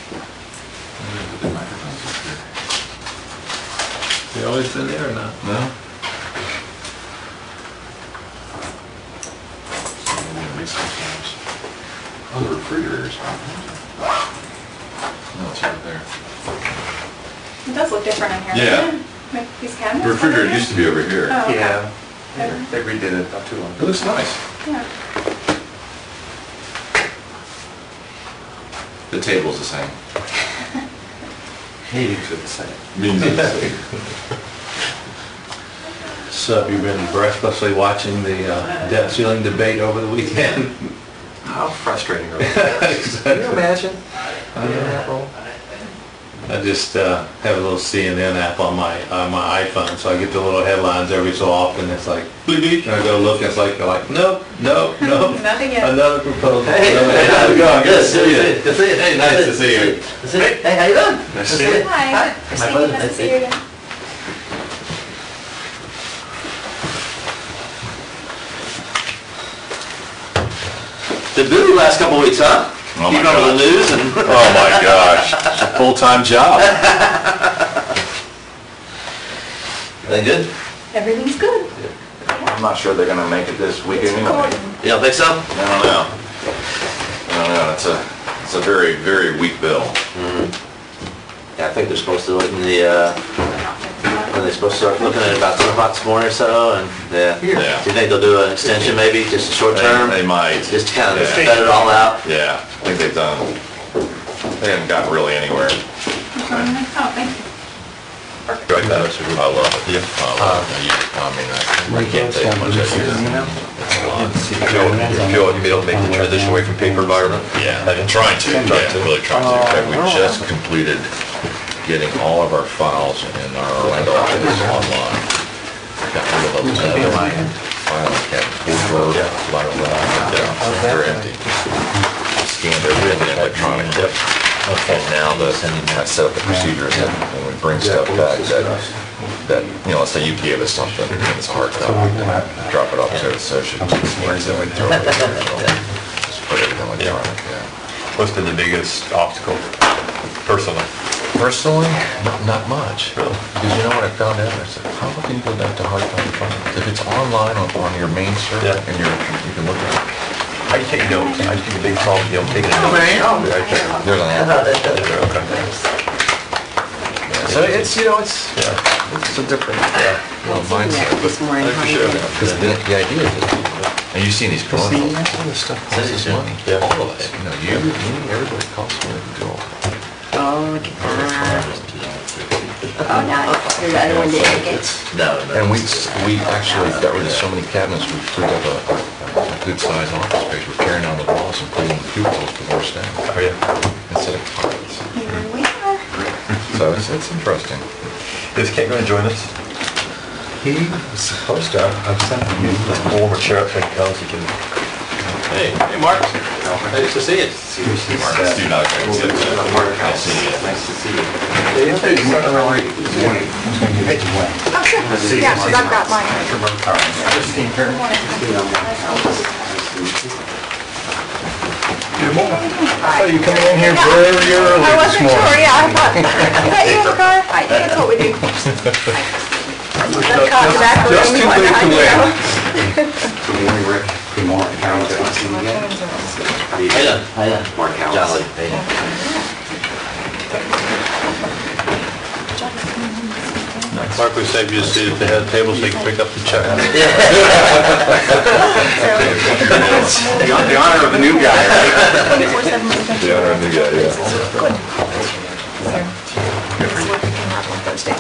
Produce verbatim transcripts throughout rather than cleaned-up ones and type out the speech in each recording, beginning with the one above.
The microphones up here. They always been there or not? No? Oh, the refrigerators. No, it's right there. It does look different in here. Yeah. doesn't it? Like these cabinets. The refrigerator used to be over here. Oh, okay. Yeah, Okay. they redid it not too long It ago. looks nice. Yeah. The table's the same. Meetings are the same. Means it's the same. So have you been breathlessly watching the uh, debt ceiling debate over the weekend? How frustrating are they? Can you imagine? Yeah. I just uh, have a little C N N app on my on my iPhone, so I get the little headlines every so often. It's like, bleep, beep, and I go look, and it's like, they're like, nope, nope, nope. Nothing yet. Another proposal. Hey, Another- hey, how's it going? Good to see you. Good to see you. Hey, nice to see you. Good to see you. Hey, how you doing? Nice to see you. Hi. My Christine, pleasure. nice to see you again. Been busy the last couple of weeks, huh? Oh my Keeping up with the gosh. news and... Oh my gosh, it's a full-time job. Everything good? Everything's good. I'm not sure they're gonna make it this week It's anyway. recording. You don't think so? I don't know. I don't know, it's a, it's a very, very weak bill. Yeah, I think they're supposed to look in the, uh, when they're supposed to start looking at it about ten o'clock this morning or so, and, yeah. Yeah. Do you think they'll do an extension maybe, just a short They- term? They might. Just to kind of Yeah. vet it all out? Yeah, I think they've done, they haven't gotten really anywhere. Oh, thank you. I love it. I love it. You- I mean, I can't take much of it. It's a lot. You feel, you feel like you'll be able to make the transition away from paper environment? Yeah, I'm trying to, yeah, really trying to. In fact, we just completed getting all of our files in our Orlando office online. Got rid of those other filing cabinets, Word, a lot of them, they're empty. Scanned everything electronically. And now the, I set up the procedures that when we bring stuff back, that, that, you know, let's say you gave us something, and it's a hard copy, drop it off to the associate, scans it, we throw it in there, so just put everything electronic, yeah. What's been the biggest obstacle, personally? Personally, not, not much. Really? Because you know what I found out? I said, how can you go back to hard copy files? If it's online on, on your main server Yeah. and you're, you can look at it. How do you take notes? I think a big problem, you know, taking notes. There's an app. Okay. Yeah, so it's, you know, it's, Yeah. it's a different, uh, you know, mindset. This morning. For sure. Because the, the idea is, and you've seen these commercials, all this stuff costs us money. Yeah. All of it, you know, you, me, everybody costs money to do all that. Oh, look at that. Oh, no, here's the other one, did you get? No, no. And we, we actually got rid of so many cabinets, we freed up a, a good sized office space. We're tearing down the walls and putting in cubicles for more staff Oh, yeah. instead of carpets. Here we are. So it's, it's interesting. Is Kent gonna join us? He was supposed to, I've sent him. Let's pull over chair up so he comes, he can... Hey, hey, Mark. Nice to see you. Marcus, do not go. I'll see you. Nice to see you. Oh, sure. Yeah, because I've got mine. Oh, you coming in here very early I this wasn't morning. sure, yeah, I thought, is that you in the car? That's what we do. That's caught in the back room. Just too one late to time, you wait. know. Good morning, Rick. Good morning. How you doing? How you doing? How you doing? Mark Howell. John Lee. How you doing? Mark, we saved you a seat at the head table so you can pick up the check. The the honor of the new guy, right? twenty-four seven. The owner of the guy, yeah. Good. It's working out on Thursday.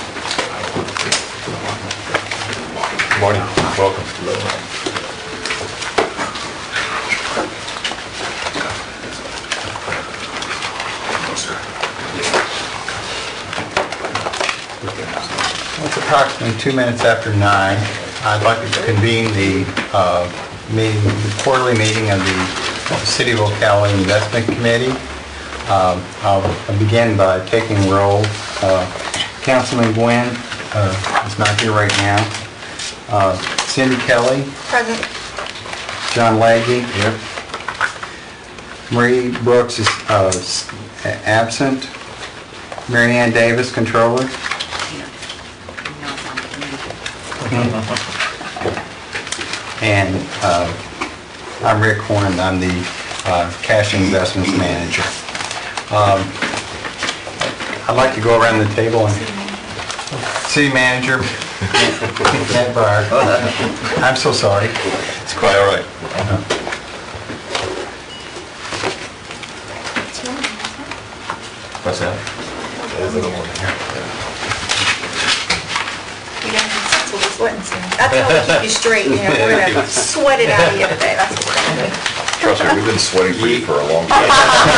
Morning, welcome. It's approximately two minutes after nine. I'd like to convene the uh, meeting, the quarterly meeting of the City of Ocala Investment Committee. Um, I'll begin by taking roll. Uh, Councilman Gwynn uh, is not here right now. Uh, Cindy Kelly, Present. John Leggy. Here. Marie Brooks is uh, s- absent. Mary Ann Davis, Controller. No, it's on the committee. And uh, I'm Rick Horn, I'm the uh, Cash Investments Manager. Um, I'd like to go around the table and... City Manager, Matt Byer. I'm so sorry. It's quite all right. What's that? You guys can settle this sweating soon. That's how we keep you straight, you know, we're gonna sweat it out of you today, that's what we're gonna do. Trust me, we've been sweating for you for a long time.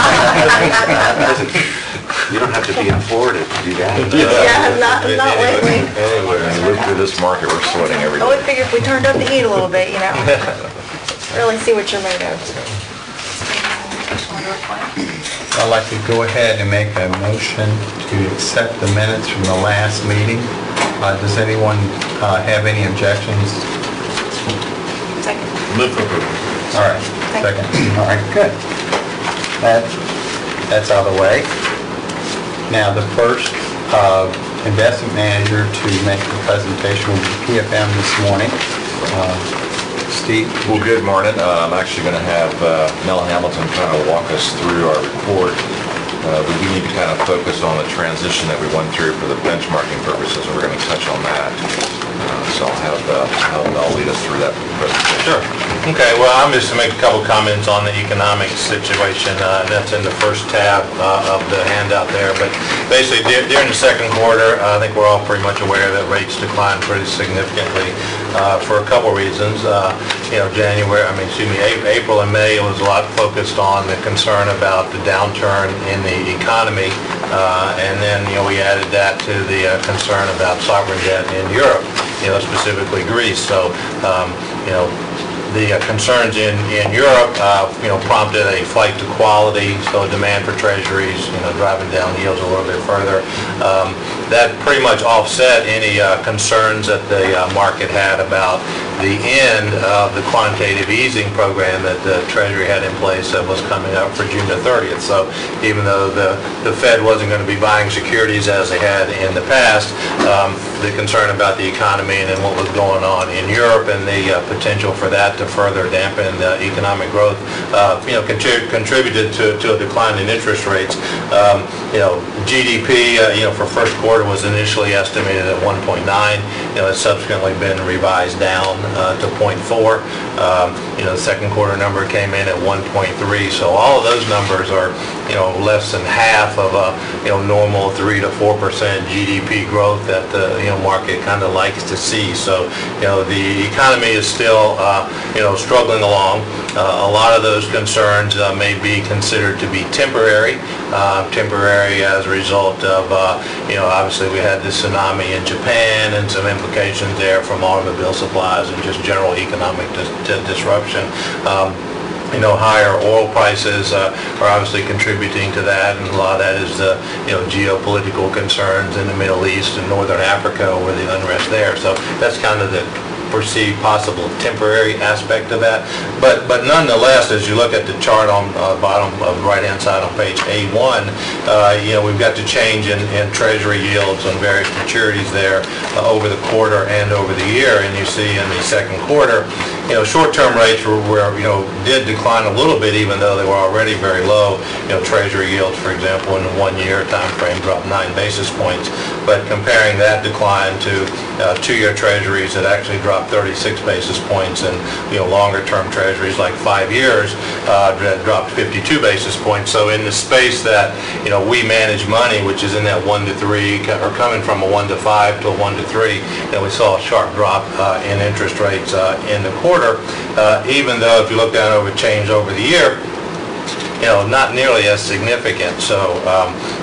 You don't have to be in Florida to do that. Yeah, not, not lately. Anywhere, when you live through this market, we're sweating every I would day. figure if we turned up the heat a little bit, you know, really see what you're made of. I'd like to go ahead and make a motion to accept the minutes from the last meeting. Uh, Does anyone uh, have any objections? Second. Move for approval. All right, second. All right, good. That, that's out of the way. Now, the first uh, investment manager to make the presentation will be P F M this morning. Uh, Steve? Well, good morning. Uh, I'm actually going to have uh, Mel Hamilton kind of walk us through our report. Uh, We do need to kind of focus on the transition that we went through for the benchmarking purposes, and we're going to touch on that. Uh, So I'll have uh, I'll I'll lead us through that presentation. Sure. Okay, well, I'm just to make a couple comments on the economic situation. Uh, That's in the first tab uh, of the handout there. But basically, dur- during the second quarter, I think we're all pretty much aware that rates declined pretty significantly uh, for a couple reasons. Uh, You know, January, I mean, excuse me, A- April and May was a lot focused on the concern about the downturn in the economy. Uh, And then, you know, we added that to the uh, concern about sovereign debt in Europe, you know, specifically Greece. So, um, you know, the uh, concerns in, in Europe, uh, you know, prompted a flight to quality, so demand for treasuries, you know, driving down yields a little bit further. Um, That pretty much offset any uh, concerns that the uh, market had about the end of the quantitative easing program that the Treasury had in place that was coming up for June the thirtieth. So even though the, the Fed wasn't going to be buying securities as they had in the past, um, the concern about the economy and then what was going on in Europe and the uh, potential for that to further dampen uh, economic growth, uh, you know, contrib- contributed to, to a decline in interest rates. Um, you know, G D P, uh, you know, for first quarter was initially estimated at one point nine. You know, it's subsequently been revised down uh, to zero point four. Um, you know, the second quarter number came in at one point three. So all of those numbers are, you know, less than half of a, you know, normal three to four percent G D P growth that the, you know, market kind of likes to see. So, you know, the economy is still, uh, you know, struggling along. Uh, a lot of those concerns uh, may be considered to be temporary, uh, temporary as a result of, uh, you know, obviously we had the tsunami in Japan and some implications there from automobile supplies and just general economic dis- dis- disruption. Um, You know, higher oil prices uh, are obviously contributing to that, and a lot of that is the, you know, geopolitical concerns in the Middle East and Northern Africa over the unrest there. So that's kind of the perceived possible temporary aspect of that. But but nonetheless, as you look at the chart on uh, bottom of the right-hand side on page A one, uh, you know, we've got the change in, in Treasury yields on various maturities there uh, over the quarter and over the year. And you see in the second quarter, you know, short-term rates were, were, you know, did decline a little bit, even though they were already very low. You know, Treasury yields, for example, in the one-year time frame dropped nine basis points. But comparing that decline to uh, two-year Treasuries that actually dropped thirty-six basis points, and, you know, longer-term Treasuries like five years uh, that dropped fifty-two basis points. So in the space that, you know, we manage money, which is in that one to three, or coming from a one to five to a one to three, that we saw a sharp drop uh, in interest rates uh, in the quarter, uh, even though if you look down over change over the year, you know, not nearly as significant. So, um,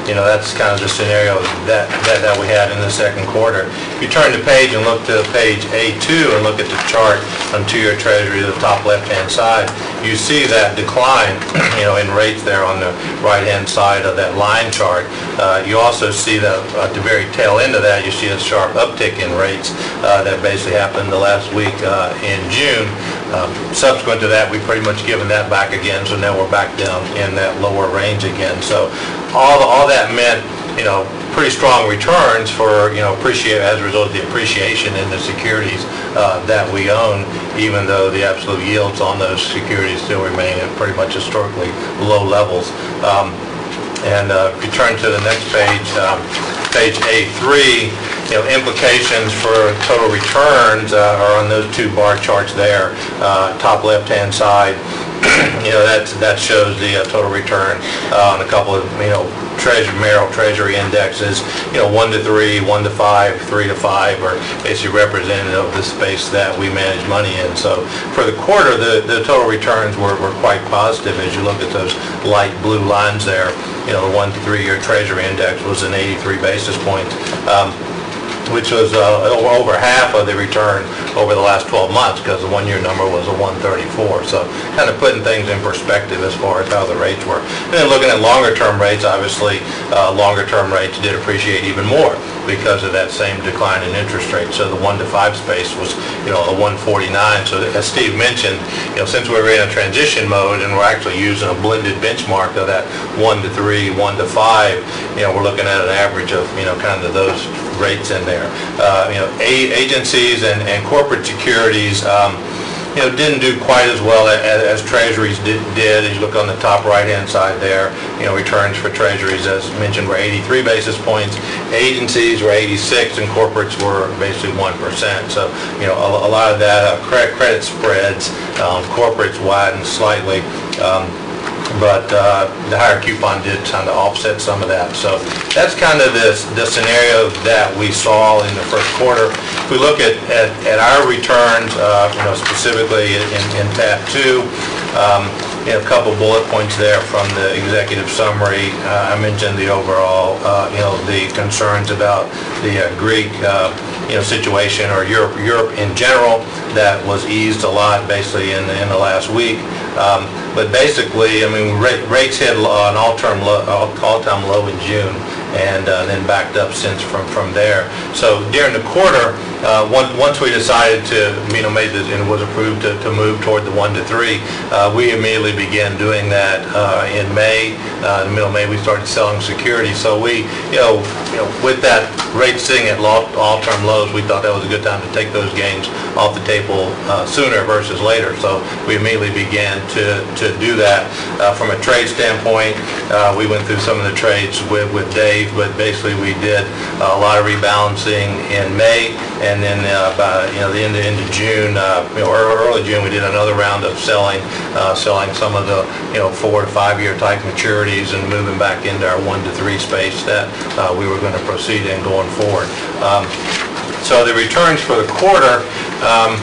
you know, that's kind of the scenario that, that, that we had in the second quarter. If you turn the page and look to page A two and look at the chart on two-year Treasury, the top left-hand side, you see that decline, you know, in rates there on the right-hand side of that line chart. Uh, you also see that at the very tail end of that, you see a sharp uptick in rates uh, that basically happened the last week uh, in June. Um, subsequent to that, we've pretty much given that back again, so now we're back down in that lower range again. So all, all that meant, you know, pretty strong returns for, you know, appreciate as a result of the appreciation in the securities uh, that we own, even though the absolute yields on those securities still remain at pretty much historically low levels. Um, and uh, if you turn to the next page, um, page A three, you know, implications for total returns uh, are on those two bar charts there, uh, top left-hand side. You know, that that shows the uh, total return uh, on a couple of, you know, Treasury, Merrill Treasury indexes, you know, one to three, one to five, three to five, are basically representative of the space that we manage money in. So for the quarter, the, the total returns were, were quite positive as you look at those light blue lines there. You know, the one to three year Treasury index was an eighty-three basis points. Um, which was uh, over half of the return over the last twelve months, because the one-year number was a one thirty-four. So kind of putting things in perspective as far as how the rates were. And then looking at longer-term rates, obviously, uh, longer-term rates did appreciate even more because of that same decline in interest rates. So the one to five space was, you know, a one forty-nine. So as Steve mentioned, you know, since we're in a transition mode and we're actually using a blended benchmark of that one to three, one to five, you know, we're looking at an average of, you know, kind of those rates in there. Uh, you know, a agencies and, and corporate securities, um, you know, didn't do quite as well as, as treasuries did, did. As you look on the top right-hand side there, you know, returns for treasuries, as mentioned, were eighty-three basis points. Agencies were eighty-six, and corporates were basically one percent. So, you know, a, a lot of that uh, credit, credit spreads, um, corporates widened slightly. Um, but uh, the higher coupon did kind of offset some of that. So that's kind of the, the scenario that we saw in the first quarter. If we look at, at, at our returns, uh, you know, specifically in, in tab two, um, you know, a couple bullet points there from the executive summary. Uh, I mentioned the overall, uh, you know, the concerns about the uh, Greek, uh, you know, situation, or Europe, Europe in general, that was eased a lot basically in, in the last week. Um, but basically, I mean, rates hit an all-time low, all-time low in June, and uh, then backed up since from from there. So during the quarter, uh, once once we decided to, you know, made this, and it was approved to, to move toward the one to three, uh, we immediately began doing that uh, in May. Uh, in the middle of May, we started selling securities. So we, you know, you know, with that rate sitting at all-time lows, we thought that was a good time to take those gains off the table uh, sooner versus later. So we immediately began to to do that. Uh, from a trade standpoint, uh, we went through some of the trades with with Dave, but basically we did a lot of rebalancing in May, and then uh, by, you know, the end of, end of June, uh, you know, early June, we did another round of selling, uh, selling some of the, you know, four to five year type maturities and moving back into our one to three space that uh, we were going to proceed in going forward. Um, so the returns for the quarter, um,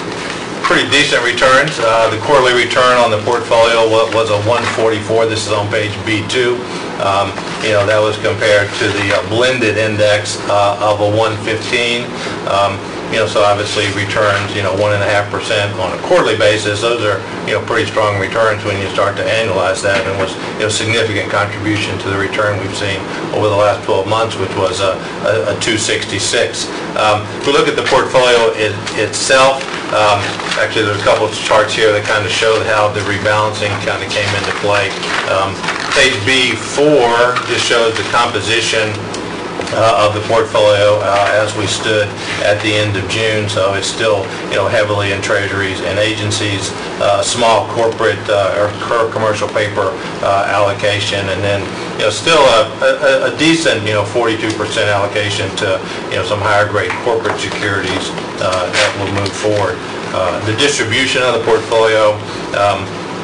pretty decent returns. Uh, the quarterly return on the portfolio was, was a one forty-four. This is on page B two. Um, you know, that was compared to the uh, blended index uh, of a one fifteen. Um, you know, so obviously returns, you know, one and a half percent on a quarterly basis. Those are, you know, pretty strong returns when you start to annualize that, and was, you know, significant contribution to the return we've seen over the last twelve months, which was a, a, a two sixty-six. Um, if we look at the portfolio it, itself, um, actually there's a couple of charts here that kind of show how the rebalancing kind of came into play. Um, page B four just shows the composition Uh, of the portfolio uh, as we stood at the end of June. So it's still, you know, heavily in treasuries and agencies, uh, small corporate uh, or commercial paper uh, allocation, and then, you know, still a, a, a decent, you know, forty-two percent allocation to, you know, some higher grade corporate securities uh, that will move forward. Uh, the distribution of the portfolio, um,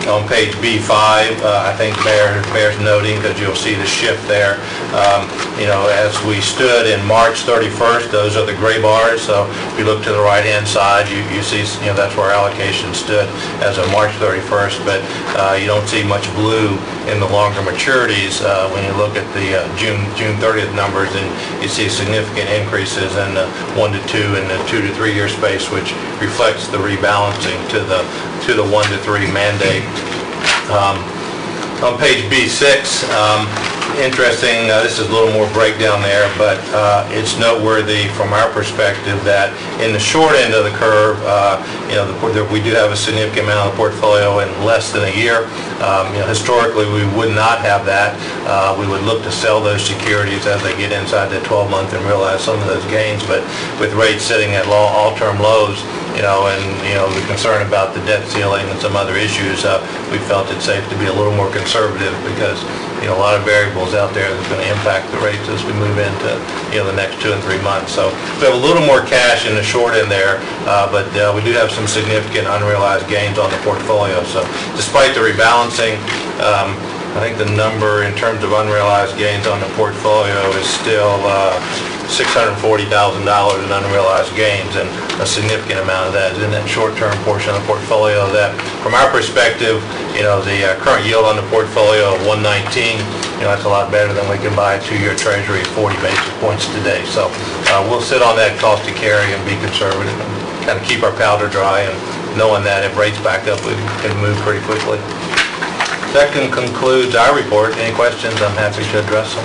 on page B five, uh, I think bear- bears noting, because you'll see the shift there. Um, You know, as we stood in March thirty-first, those are the gray bars, so if you look to the right-hand side, you you see, you know, that's where allocation stood as of March thirty-first, but uh, you don't see much blue in the longer maturities uh, when you look at the uh, June June thirtieth numbers, and you see significant increases in the one to two and the two to three year space, which reflects the rebalancing to the to the one to three mandate. Um, on page B six, um, interesting, uh, this is a little more breakdown there, but uh, it's noteworthy from our perspective that in the short end of the curve, uh, you know, the, the, we do have a significant amount of the portfolio in less than a year. Um, you know, historically, we would not have that. Uh, we would look to sell those securities as they get inside the twelve month and realize some of those gains, but with rates sitting at low, all-term lows, you know, and, you know, the concern about the debt ceiling and some other issues, uh, we felt it safe to be a little more conservative because, you know, a lot of variables out there that's going to impact the rates as we move into, you know, the next two and three months. So we have a little more cash in the short end there, uh, but uh, we do have some significant unrealized gains on the portfolio. So despite the rebalancing, um, I think the number in terms of unrealized gains on the portfolio is still uh, six hundred forty thousand dollars in unrealized gains, and a significant amount of that is in that short-term portion of the portfolio that, from our perspective, you know, the uh, current yield on the portfolio of one nineteen, you know, that's a lot better than we can buy a two-year treasury at forty basis points today. So uh, we'll sit on that cost to carry and be conservative and kind of keep our powder dry, and knowing that if rates back up, we can move pretty quickly. That can conclude our report. Any questions, I'm happy to address them.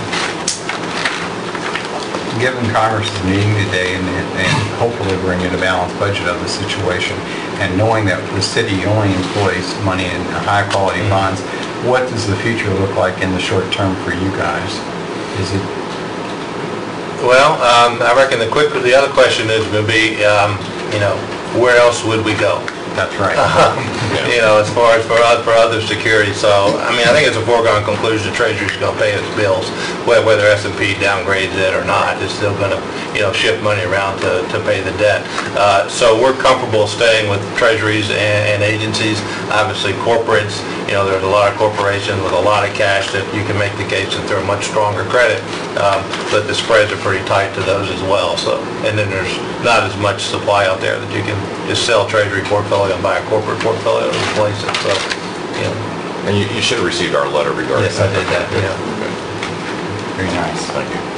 Given Congress is meeting today and, and hopefully bringing a balanced budget of the situation, and knowing that the city only employs money in high-quality bonds, what does the future look like in the short term for you guys? Is it? Well, um, I reckon the quick, the other question is going to be, um, you know, where else would we go? That's right. You know, as far as for, for other securities. So, I mean, I think it's a foregone conclusion the Treasury's going to pay its bills, whe- whether S and P downgrades it or not. It's still going to, you know, shift money around to, to pay the debt. Uh, so we're comfortable staying with treasuries and, and agencies. Obviously, corporates, you know, there's a lot of corporations with a lot of cash that you can make the case that they're much stronger credit, um, but the spreads are pretty tight to those as well. So, and then there's not as much supply out there that you can just sell Treasury portfolio and buy a corporate portfolio to replace it. So, you know. And you, you should have received our letter regarding Yes, that. I did that, yeah. Okay. Very nice. Thank you.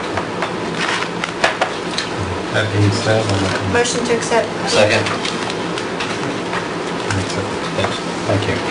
That being said, I'm looking- Motion to accept. Second. Thanks. Thank you.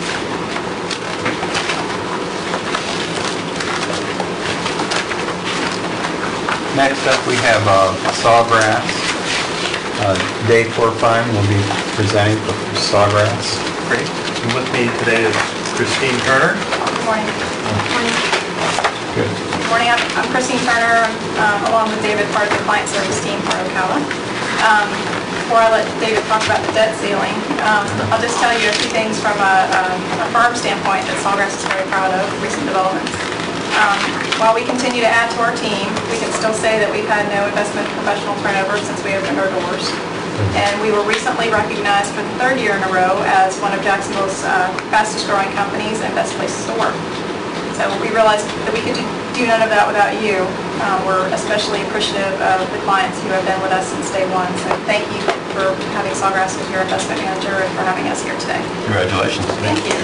Next up, we have uh, Sawgrass. Uh, Dave Forfine will be presenting for Sawgrass. Great. And with me today is Christine Turner. Good morning. Morning. Good. Good morning, I'm I'm Christine Turner, um, along with David, part of the client service team for Ocala. Um, Before I let David talk about the debt ceiling, um, I'll just tell you a few things from a um, a firm standpoint that Sawgrass is very proud of, recent developments. Um, While we continue to add to our team, we can still say that we've had no investment professional turnover since we opened our doors. And we were recently recognized for the third year in a row as one of Jacksonville's uh, fastest growing companies and best places to work. So we realized that we could do do none of that without you. Uh, We're especially appreciative of the clients who have been with us since day one. So thank you for having Sawgrass as your investment manager and for having us here today. Congratulations. Thank you.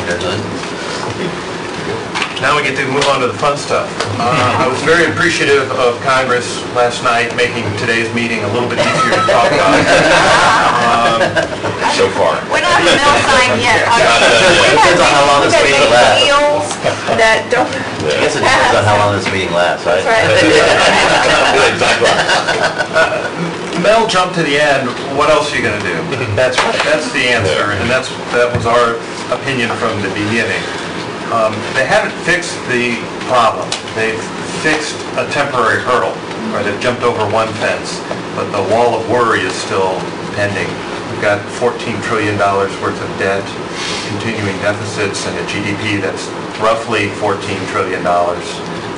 Now we get to move on to the fun stuff. Uh, I was very appreciative of Congress last night making today's meeting a little bit easier to talk about. Um, So far. We're not the mill sign yet. Not done yet. We've had Depends on how long this we've had meeting many lasts. deals that don't. I guess it depends on how long this meeting lasts, right? That's right. Exactly. Mel jumped to the end, what else are you gonna do? That's right. That's the answer, and that's, that was our opinion from the beginning. Um, They haven't fixed the problem. They've fixed a temporary hurdle, or they've jumped over one fence, but the wall of worry is still pending. We've got fourteen trillion dollars worth of debt, continuing deficits, and a G D P that's roughly fourteen trillion dollars.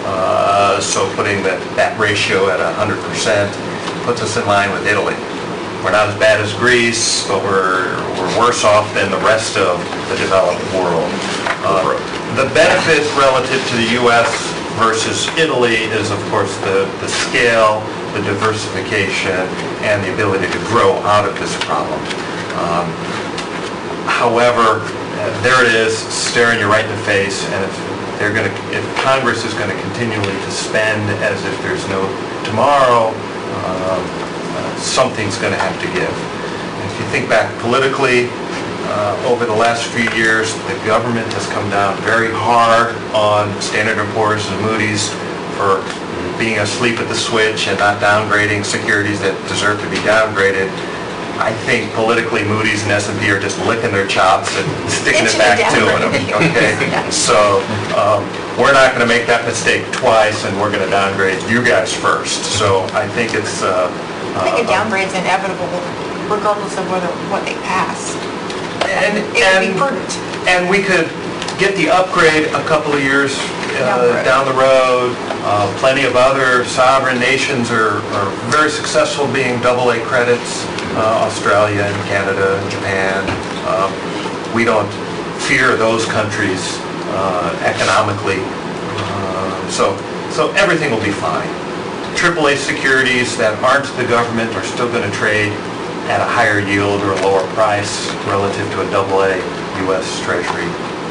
Uh, So putting that, that ratio at one hundred percent puts us in line with Italy. we're not as bad as Greece, but we're, we're worse off than the rest of the developed world. Uh, The benefit relative to the U S versus Italy is, of course, the, the scale, the diversification, and the ability to grow out of this problem. Um, However, uh, there it is, staring you right in the face, and if they're going to, if Congress is going to continually to spend as if there's no tomorrow, um, uh, something's going to have to give. And if you think back politically, uh, over the last few years, the government has come down very hard on Standard and Poor's and Moody's for being asleep at the switch and not downgrading securities that deserve to be downgraded. I think politically Moody's and S and P are just licking their chops and sticking it back to them, okay? So um, we're not going to make that mistake twice, and we're going to downgrade you guys first. So I think it's... Uh, I think a uh, downgrade's inevitable regardless of whether, what they pass. And, It would be and, prudent. and we could get the upgrade a couple of years uh, down the road. Uh, Plenty of other sovereign nations are, are very successful being double A credits. Uh, Australia and Canada and Japan. Um, we don't fear those countries uh, economically. Uh, so, so everything will be fine. triple A securities that aren't the government are still going to trade at a higher yield or a lower price relative to a double A U S Treasury.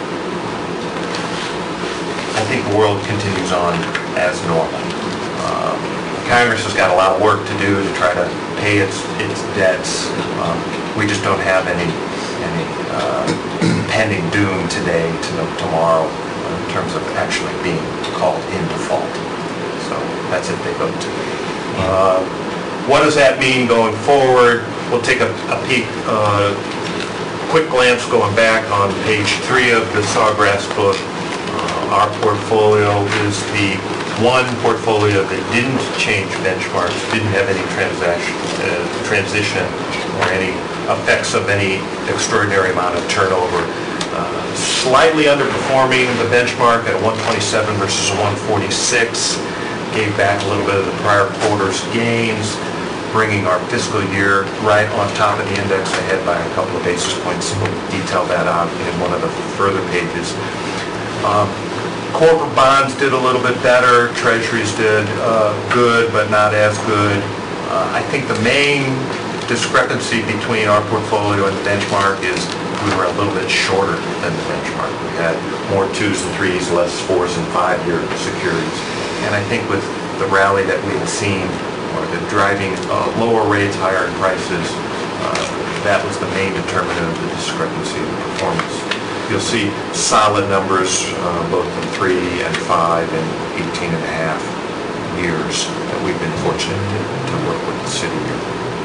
I think the world continues on as normal. Um, Congress has got a lot of work to do to try to pay its its debts. Um, we just don't have any any uh, pending doom today to no, tomorrow uh, in terms of actually being called in default. So that's it they go to. Uh, what does that mean going forward? We'll take a, a peek, uh, quick glance going back on page three of the Sawgrass book. Uh, our portfolio is the one portfolio that didn't change benchmarks, didn't have any transaction, uh, transition or any effects of any extraordinary amount of turnover. Uh, slightly underperforming the benchmark at a one twenty-seven versus a one forty-six, gave back a little bit of the prior quarter's gains, bringing our fiscal year right on top of the index ahead by a couple of basis points. We'll detail that out in one of the further pages. Um, Corporate bonds did a little bit better, treasuries did uh, good, but not as good. Uh, I think the main discrepancy between our portfolio and the benchmark is we were a little bit shorter than the benchmark. We had more twos and threes, less fours and five-year securities. And I think with the rally that we had seen, or the driving uh, lower rates, higher prices, uh, that was the main determinant of the discrepancy in performance. You'll see solid numbers, uh, both in three and five and eighteen and a half years that we've been fortunate to, to work with the city here.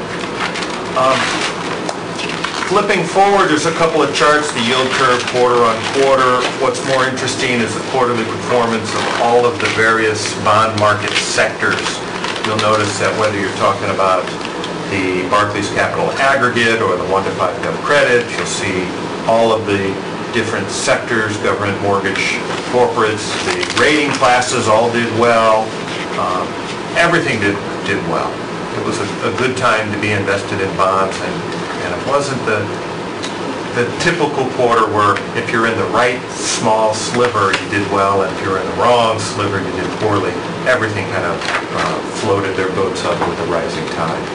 Um, flipping forward, there's a couple of charts, the yield curve quarter on quarter. What's more interesting is the quarterly performance of all of the various bond market sectors. You'll notice that whether you're talking about the Barclays Capital Aggregate or the one to five Gov Credit, you'll see all of the different sectors, government, mortgage, corporates, the rating classes all did well. Um, everything did did well. It was a, a good time to be invested in bonds, and, and it wasn't the the typical quarter where if you're in the right small sliver, you did well, and if you're in the wrong sliver, you did poorly. Everything kind of uh, floated their boats up with the rising tide.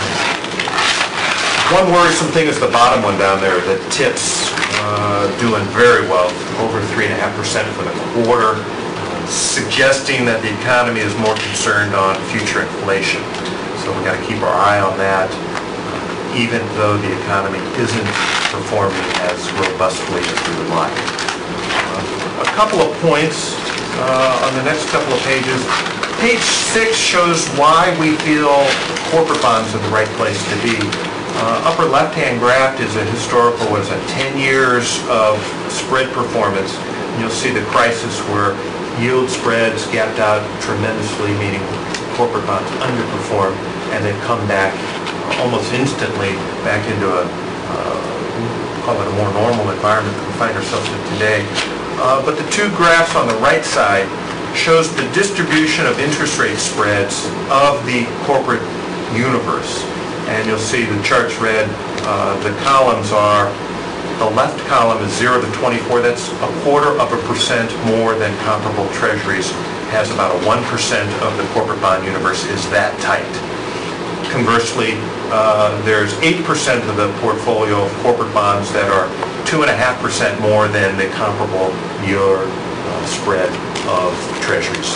One worrisome thing is the bottom one down there, the tips. Uh, doing very well, over three and a half percent for the quarter, uh, suggesting that the economy is more concerned on future inflation. So we've got to keep our eye on that, uh, even though the economy isn't performing as robustly as we would like. Uh, a couple of points uh, on the next couple of pages. Page six shows why we feel corporate bonds are the right place to be. Uh, upper left-hand graph is a historical, what is it, ten years of spread performance. And you'll see the crisis where yield spreads gapped out tremendously, meaning corporate bonds underperformed, and they've come back almost instantly back into a, uh, call it a more normal environment that we find ourselves in today. Uh, but the two graphs on the right side shows the distribution of interest rate spreads of the corporate universe. and you'll see the chart's red. Uh, The columns are, the left column is zero to twenty-four. That's a quarter of a percent more than comparable treasuries. Has about a one percent of the corporate bond universe is that tight. Conversely, uh, there's eight percent of the portfolio of corporate bonds that are two point five percent more than the comparable year uh, spread of treasuries.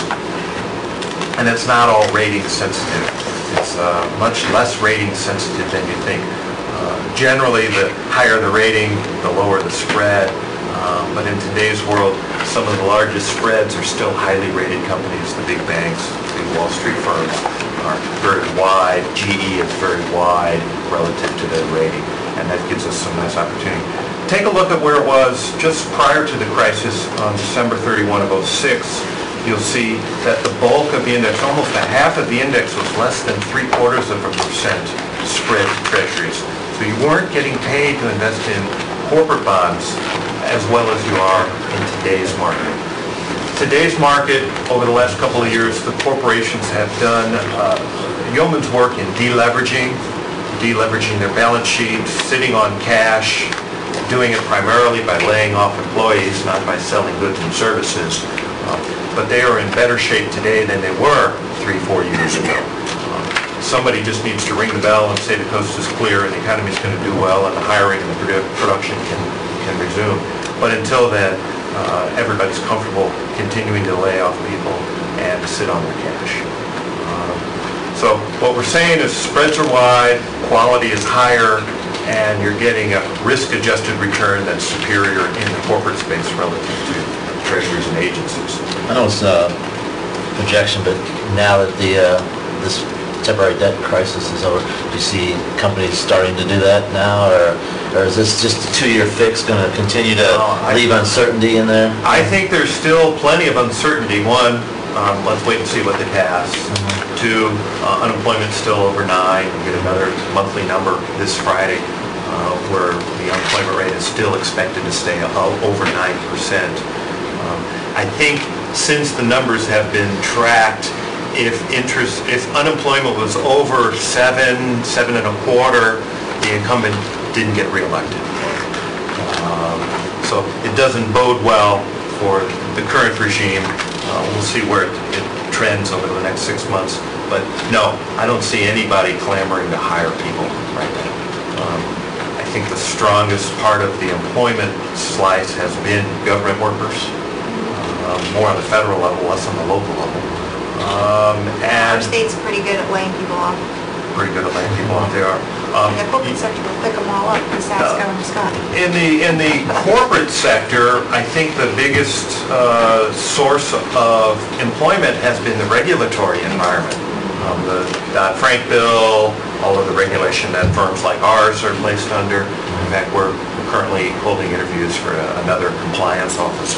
And it's not all rating sensitive. It's uh, much less rating sensitive than you think. Uh, generally, the higher the rating, the lower the spread. Uh, but in today's world, some of the largest spreads are still highly rated companies. The big banks, big Wall Street firms are very wide. G E is very wide relative to their rating, and that gives us some nice opportunity. Take a look at where it was just prior to the crisis on December thirty-first of oh six. You'll see that the bulk of the index, almost a half of the index, was less than three quarters of a percent spread to treasuries. So you weren't getting paid to invest in corporate bonds as well as you are in today's market. Today's market, over the last couple of years, the corporations have done uh, yeoman's work in deleveraging, deleveraging their balance sheet, sitting on cash, doing it primarily by laying off employees, not by selling goods and services. Uh, but they are in better shape today than they were three, four years ago. Uh, somebody just needs to ring the bell and say the coast is clear and the economy is going to do well and the hiring and the produ- production can, can resume. But until then, uh, everybody's comfortable continuing to lay off people and to sit on their cash. Um, so what we're saying is spreads are wide, quality is higher, and you're getting a risk-adjusted return that's superior in the corporate space relative to treasuries and agencies. I know it's a projection, but now that the, uh, this temporary debt crisis is over, do you see companies starting to do that now, or, or is this just a two-year fix going to continue to No, I- leave uncertainty in there? I think there's still plenty of uncertainty. One, um, let's wait and see what they pass. Two, uh, unemployment's still over nine. We get another monthly number this Friday uh, where the unemployment rate is still expected to stay o- over nine percent. Um, I think since the numbers have been tracked, if interest, if unemployment was over seven, seven and a quarter, the incumbent didn't get reelected. Um, so it doesn't bode well for the current regime. Uh, we'll see where it, it trends over the next six months. But no, I don't see anybody clamoring to hire people right now. Um, I think the strongest part of the employment slice has been government workers, uh, more on the federal level, less on the local level. Um, Our and state's pretty good at laying people off. pretty good at laying people off they are. Um, And the corporate sector will pick them all up, Pasco and Scott. In the, in the corporate sector, I think the biggest uh, source of employment has been the regulatory environment. Um, The Dodd-Frank bill, all of the regulation that firms like ours are placed under. In fact, we're currently holding interviews for a- another compliance officer.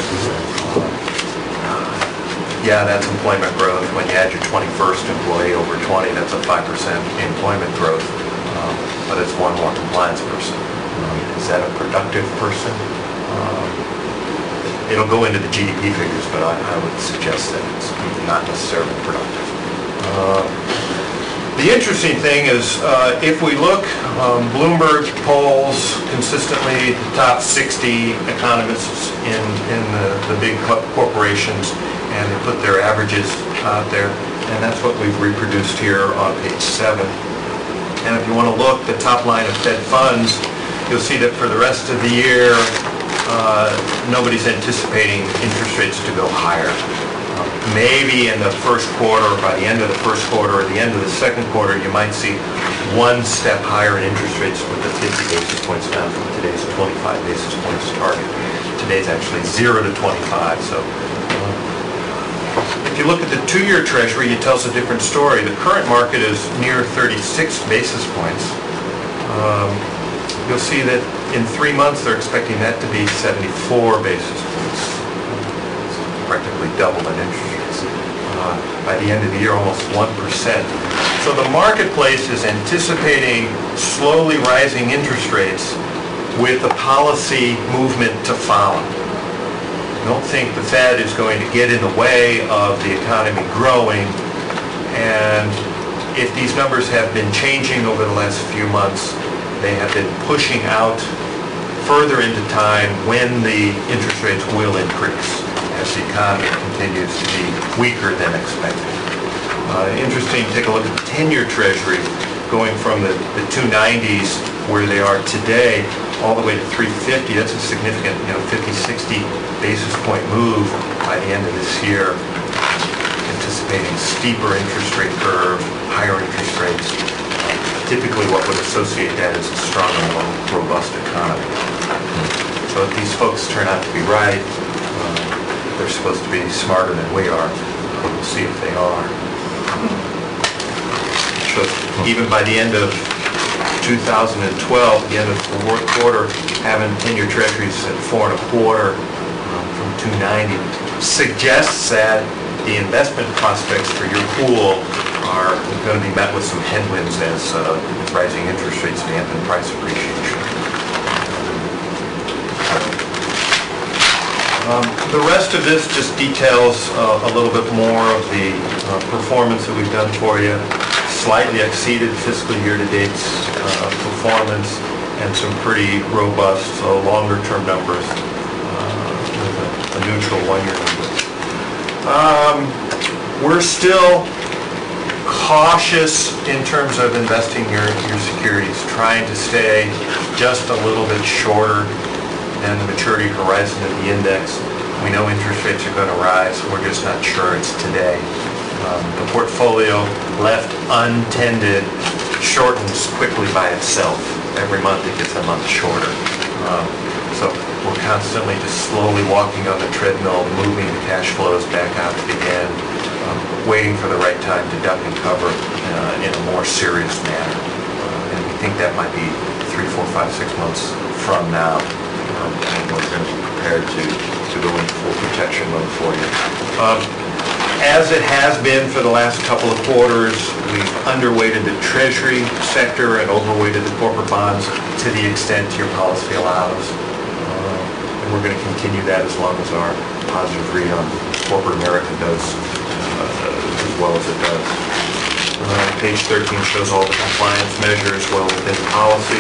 Uh, Yeah, that's employment growth. When you add your twenty-first employee over twenty, that's a five percent employment growth. Um, But it's one more compliance person. Um, Is that a productive person? Um, It'll go into the G D P figures, but I I would suggest that it's not necessarily productive. Uh, The interesting thing is, uh, if we look, um, Bloomberg polls consistently the top sixty economists in, in the, the big co- corporations, and they put their averages out there, and that's what we've reproduced here on page seven. And if you want to look, the top line of Fed funds, you'll see that for the rest of the year, uh, nobody's anticipating interest rates to go higher. Uh, Maybe in the first quarter, or by the end of the first quarter, or the end of the second quarter, you might see one step higher in interest rates with the fifty basis points down from today's twenty-five basis points target. Today's actually zero to twenty-five, so uh, if you look at the two-year treasury, it tells a different story. The current market is near thirty-six basis points. Um, You'll see that in three months, they're expecting that to be seventy-four basis points. Practically double in interest rates. Uh, By the end of the year, almost one percent. So the marketplace is anticipating slowly rising interest rates with the policy movement to follow. I don't think the Fed is going to get in the way of the economy growing, and if these numbers have been changing over the last few months, they have been pushing out further into time when the interest rates will increase as the economy continues to be weaker than expected. Uh, interesting, take a look at the ten-year Treasury going from the, the two nineties where they are today all the way to three fifty. That's a significant, you know, fifty, sixty basis point move by the end of this year. Anticipating steeper interest rate curve, higher interest rates. Typically what would associate that is a strong and more robust economy. So if these folks turn out to be right, uh, they're supposed to be smarter than we are. We'll see if they are. So even by the end of two thousand twelve, the end of the fourth quarter, having ten-year treasuries at four and a quarter um, from two ninety suggests that the investment prospects for your pool are going to be met with some headwinds as uh, rising interest rates dampen price appreciation. Um, the rest of this just details uh, a little bit more of the uh, performance that we've done for you. Slightly exceeded fiscal year-to-date uh, performance and some pretty robust, so longer-term numbers uh, with a, a neutral one-year number. Um, we're still cautious in terms of investing your, your securities, trying to stay just a little bit shorter than the maturity horizon of the index. We know interest rates are going to rise. We're just not sure it's today. Um, the portfolio left untended shortens quickly by itself. Every month it gets a month shorter. Um, so we're constantly just slowly walking on the treadmill, moving the cash flows back out to the end, um, waiting for the right time to duck and cover uh, in a more serious manner. Uh, and we think that might be three, four, five, six months from now. Um, and we're going to be prepared to, to go in full protection mode for you. Um, As it has been for the last couple of quarters, we've underweighted the Treasury sector and overweighted the corporate bonds to the extent your policy allows. Uh, and we're going to continue that as long as our positive read on corporate America does uh, as well as it does. Uh, page thirteen shows all the compliance measures well within policy.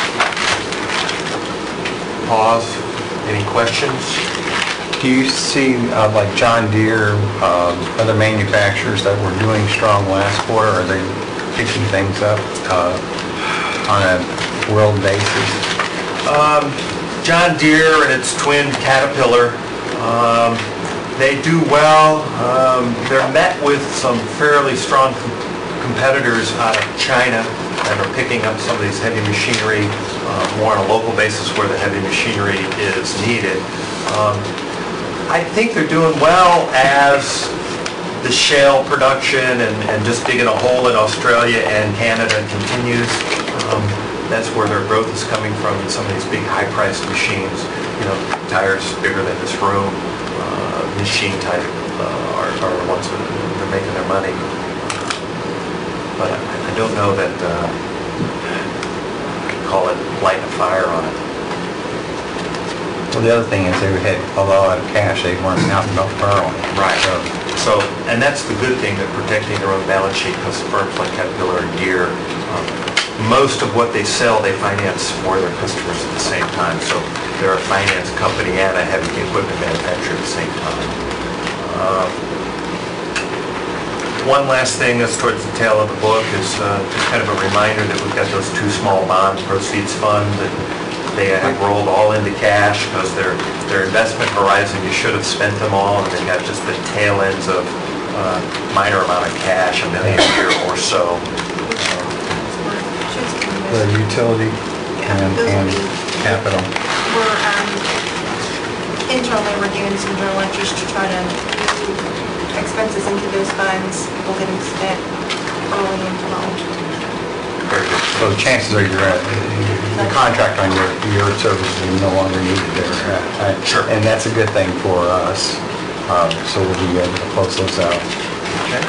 Pause. Any questions? Do you see, uh, like John Deere, um, other manufacturers that were doing strong last quarter, are they picking things up uh, on a world basis? Um, John Deere and its twin Caterpillar, um, they do well. Um, they're met with some fairly strong com- competitors out of China that are picking up some of these heavy machinery uh, more on a local basis where the heavy machinery is needed. Um, I think they're doing well as the shale production and, and just digging a hole in Australia and Canada continues. Um, that's where their growth is coming from in some of these big high-priced machines. You know, tires bigger than this room, uh, machine type uh, are, are the ones that are making their money. But I, I don't know that uh, I could call it lighting a fire on it. Well, the other thing is they had a lot of cash, they weren't out and borrowing. Right. So, and that's the good thing, that protecting their own balance sheet, because firms like Caterpillar and Deere, um, most of what they sell, they finance for their customers at the same time. So they're a finance company and a heavy equipment manufacturer at the same time. Um, One last thing that's towards the tail of the book is uh, just kind of a reminder that we've got those two small bond proceeds funds that they have rolled all into cash because their their investment horizon, you should have spent them all, and they've got just the tail ends of uh, minor amount of cash, a million a year or so. The utility and, and capital. We're, um, internally, we're doing some journal entries to try to move expenses into those funds, people getting spent early and long. So chances are you're, at- the contract on your, your services is no longer needed there. Uh, uh, Sure. And that's a good thing for us, um, so we'll be able to close those out. Okay.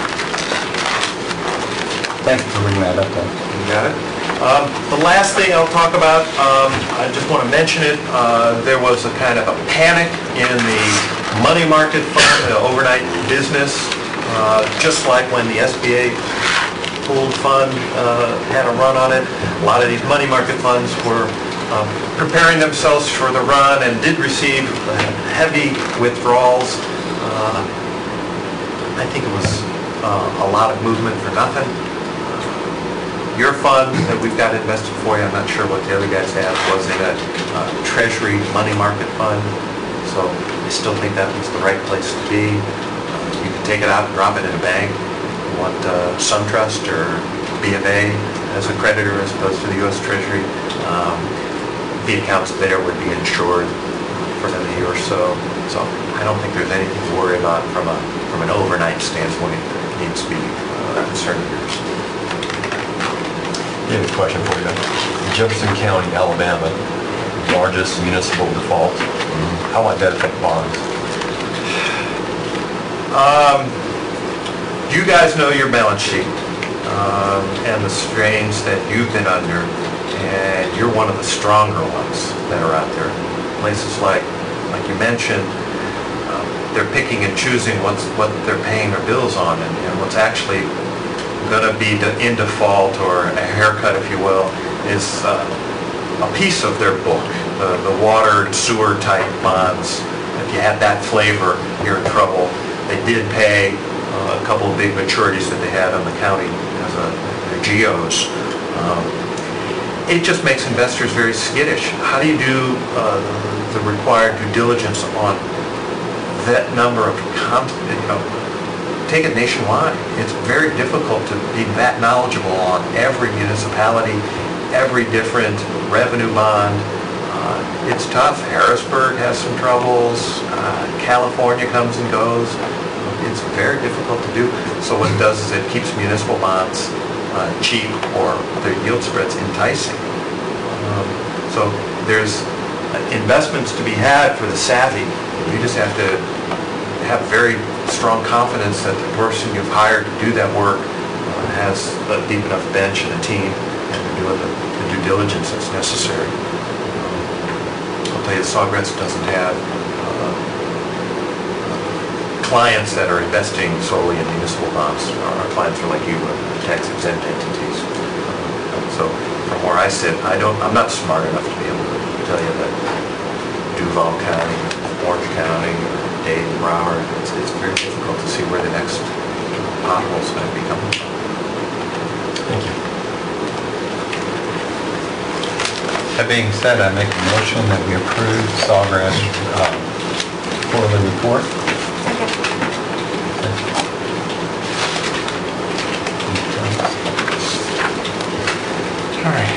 Thank you for bringing that up, though. You got it. Um, The last thing I'll talk about, um, I just want to mention it, uh, there was a kind of a panic in the money market fund, the overnight business, uh, just like when the S B A pooled fund uh, had a run on it. A lot of these money market funds were um, preparing themselves for the run and did receive uh, heavy withdrawals. Uh, I think it was uh, a lot of movement for nothing. Your fund that we've got invested for you, I'm not sure what the other guys have, was in a uh, treasury money market fund. So I still think that was the right place to be. Uh, You can take it out and drop it in a bank. You want uh, SunTrust or B of A as a creditor as opposed to the U S Treasury. Um, The accounts there would be insured for another year or so. So I don't think there's anything to worry about from a from an overnight standpoint that needs to be uh, concerned with. I have a question for you. Jefferson County, Alabama, largest municipal default. How might that affect bonds? Um, you guys know your balance sheet um, and the strains that you've been under, and you're one of the stronger ones that are out there. Places like, like you mentioned, um, they're picking and choosing what's what they're paying their bills on, and, and what's actually going to be de- in default, or a haircut, if you will, is uh, a piece of their book, the, the water and sewer type bonds. If you had that flavor, you're in trouble. They did pay uh, a couple of big maturities that they had on the county as a their G Os. Um, it just makes investors very skittish. How do you do uh, the required due diligence on that number of, con- you know, take it nationwide. It's very difficult to be that knowledgeable on every municipality, every different revenue bond. Uh, it's tough. Harrisburg has some troubles. Uh, California comes and goes. It's very difficult to do. So what it does is it keeps municipal bonds uh, cheap, or their yield spreads enticing. Um, so there's investments to be had for the savvy. You just have to have very strong confidence that the person you've hired to do that work uh, has a deep enough bench and a team, and to do the, the due diligence that's necessary. Um, I'll tell you, Sawgrass doesn't have uh, clients that are investing solely in municipal bonds. Our clients are like you, uh, tax exempt entities. Uh, so from where I sit, I don't, I'm not smart enough to be able to tell you that Duval County, Orange County, or Dade and Broward, it's, it's very difficult to see where the next pothole is going to be coming from. Thank you. That being said, I make a motion that we approve Sawgrass um, quarterly report. All right.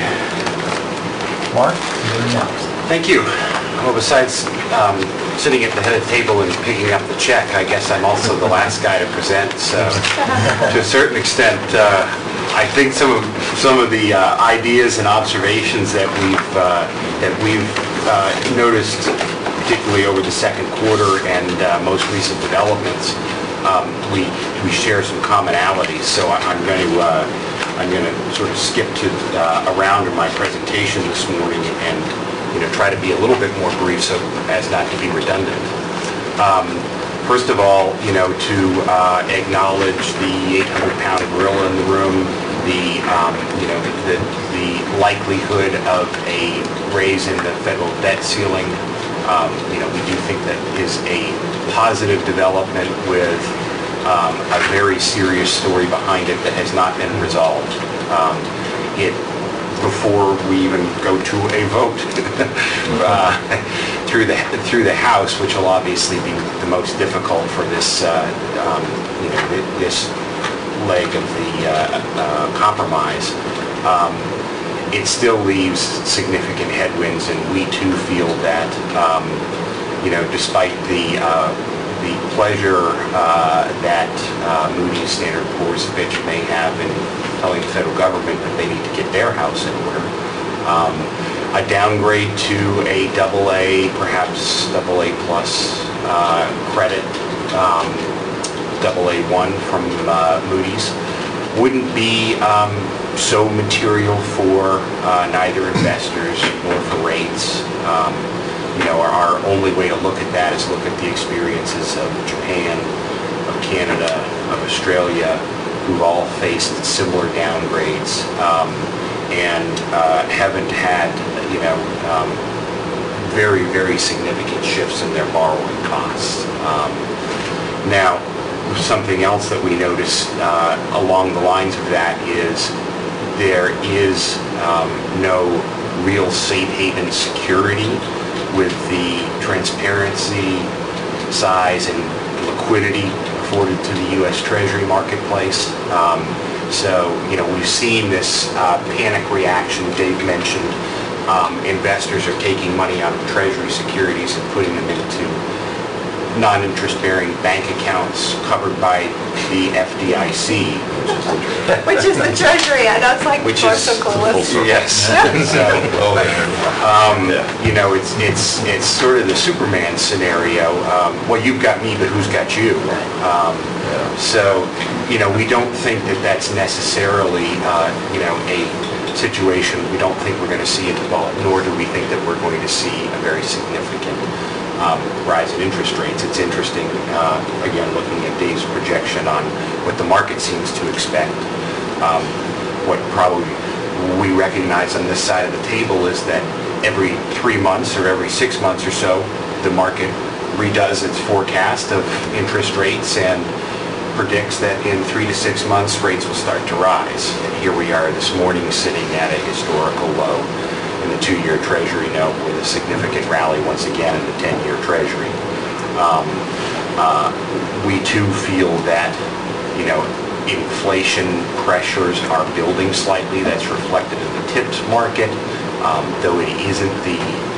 Mark, you're next. Thank you. Well, besides um, sitting at the head of the table and picking up the check, I guess I'm also the last guy to present. So, to a certain extent, uh, I think some of some of the uh, ideas and observations that we've uh, that we've uh, noticed, particularly over the second quarter and uh, most recent developments, um, we we share some commonalities. So I- I'm going to uh, I'm going to sort of skip to uh, a round of my presentation this morning and, you know, try to be a little bit more brief so as not to be redundant. Um, first of all, you know, to uh, acknowledge the eight hundred pound gorilla in the room, the, um, you know, the, the likelihood of a raise in the federal debt ceiling. Um, you know, we do think that is a positive development with um, a very serious story behind it that has not been resolved. Um, it before we even go to a vote uh, through the through the House, which will obviously be the most difficult for this uh, um, you know this leg of the uh, uh, compromise. Um, it still leaves significant headwinds, and we too feel that um, you know despite the uh, the pleasure uh, that uh, Moody's, Standard and Poor's, Fitch may have in telling the federal government that they need to get their house in order. Um, a downgrade to a double A, perhaps double A plus uh, credit, um, double A one from uh, Moody's, wouldn't be um, so material for uh, neither investors nor for rates. Um, you know, our, our only way to look at that is look at the experiences of Japan, of Canada, of Australia, who've all faced similar downgrades um, and uh, haven't had, you know, um, very, very significant shifts in their borrowing costs. Um, now, something else that we notice uh, along the lines of that is there is um, no real safe haven security with the transparency, size, and liquidity afforded to the U S Treasury marketplace. Um, so, you know, we've seen this uh, panic reaction Dave mentioned. Um, investors are taking money out of Treasury securities and putting them into non-interest-bearing bank accounts covered by the F D I C, Which is the treasury, I know it's like which for is so cool. yes. So, um, you know, it's it's it's sort of the Superman scenario. Um, well, you've got me, but who's got you? Um, so, you know, we don't think that that's necessarily, uh, you know, a situation. We don't think we're going to see it develop, nor do we think that we're going to see a very significant Um, rise in interest rates. It's interesting, uh, again, looking at Dave's projection on what the market seems to expect. Um, what probably we recognize on this side of the table is that every three months or every six months or so, the market redoes its forecast of interest rates and predicts that in three to six months, rates will start to rise. And here we are this morning sitting at a historical low in the two-year Treasury note with a significant rally once again in the ten-year Treasury. Um, uh, we too feel that, you know, inflation pressures are building slightly. That's reflected in the TIPS market, um, though it isn't the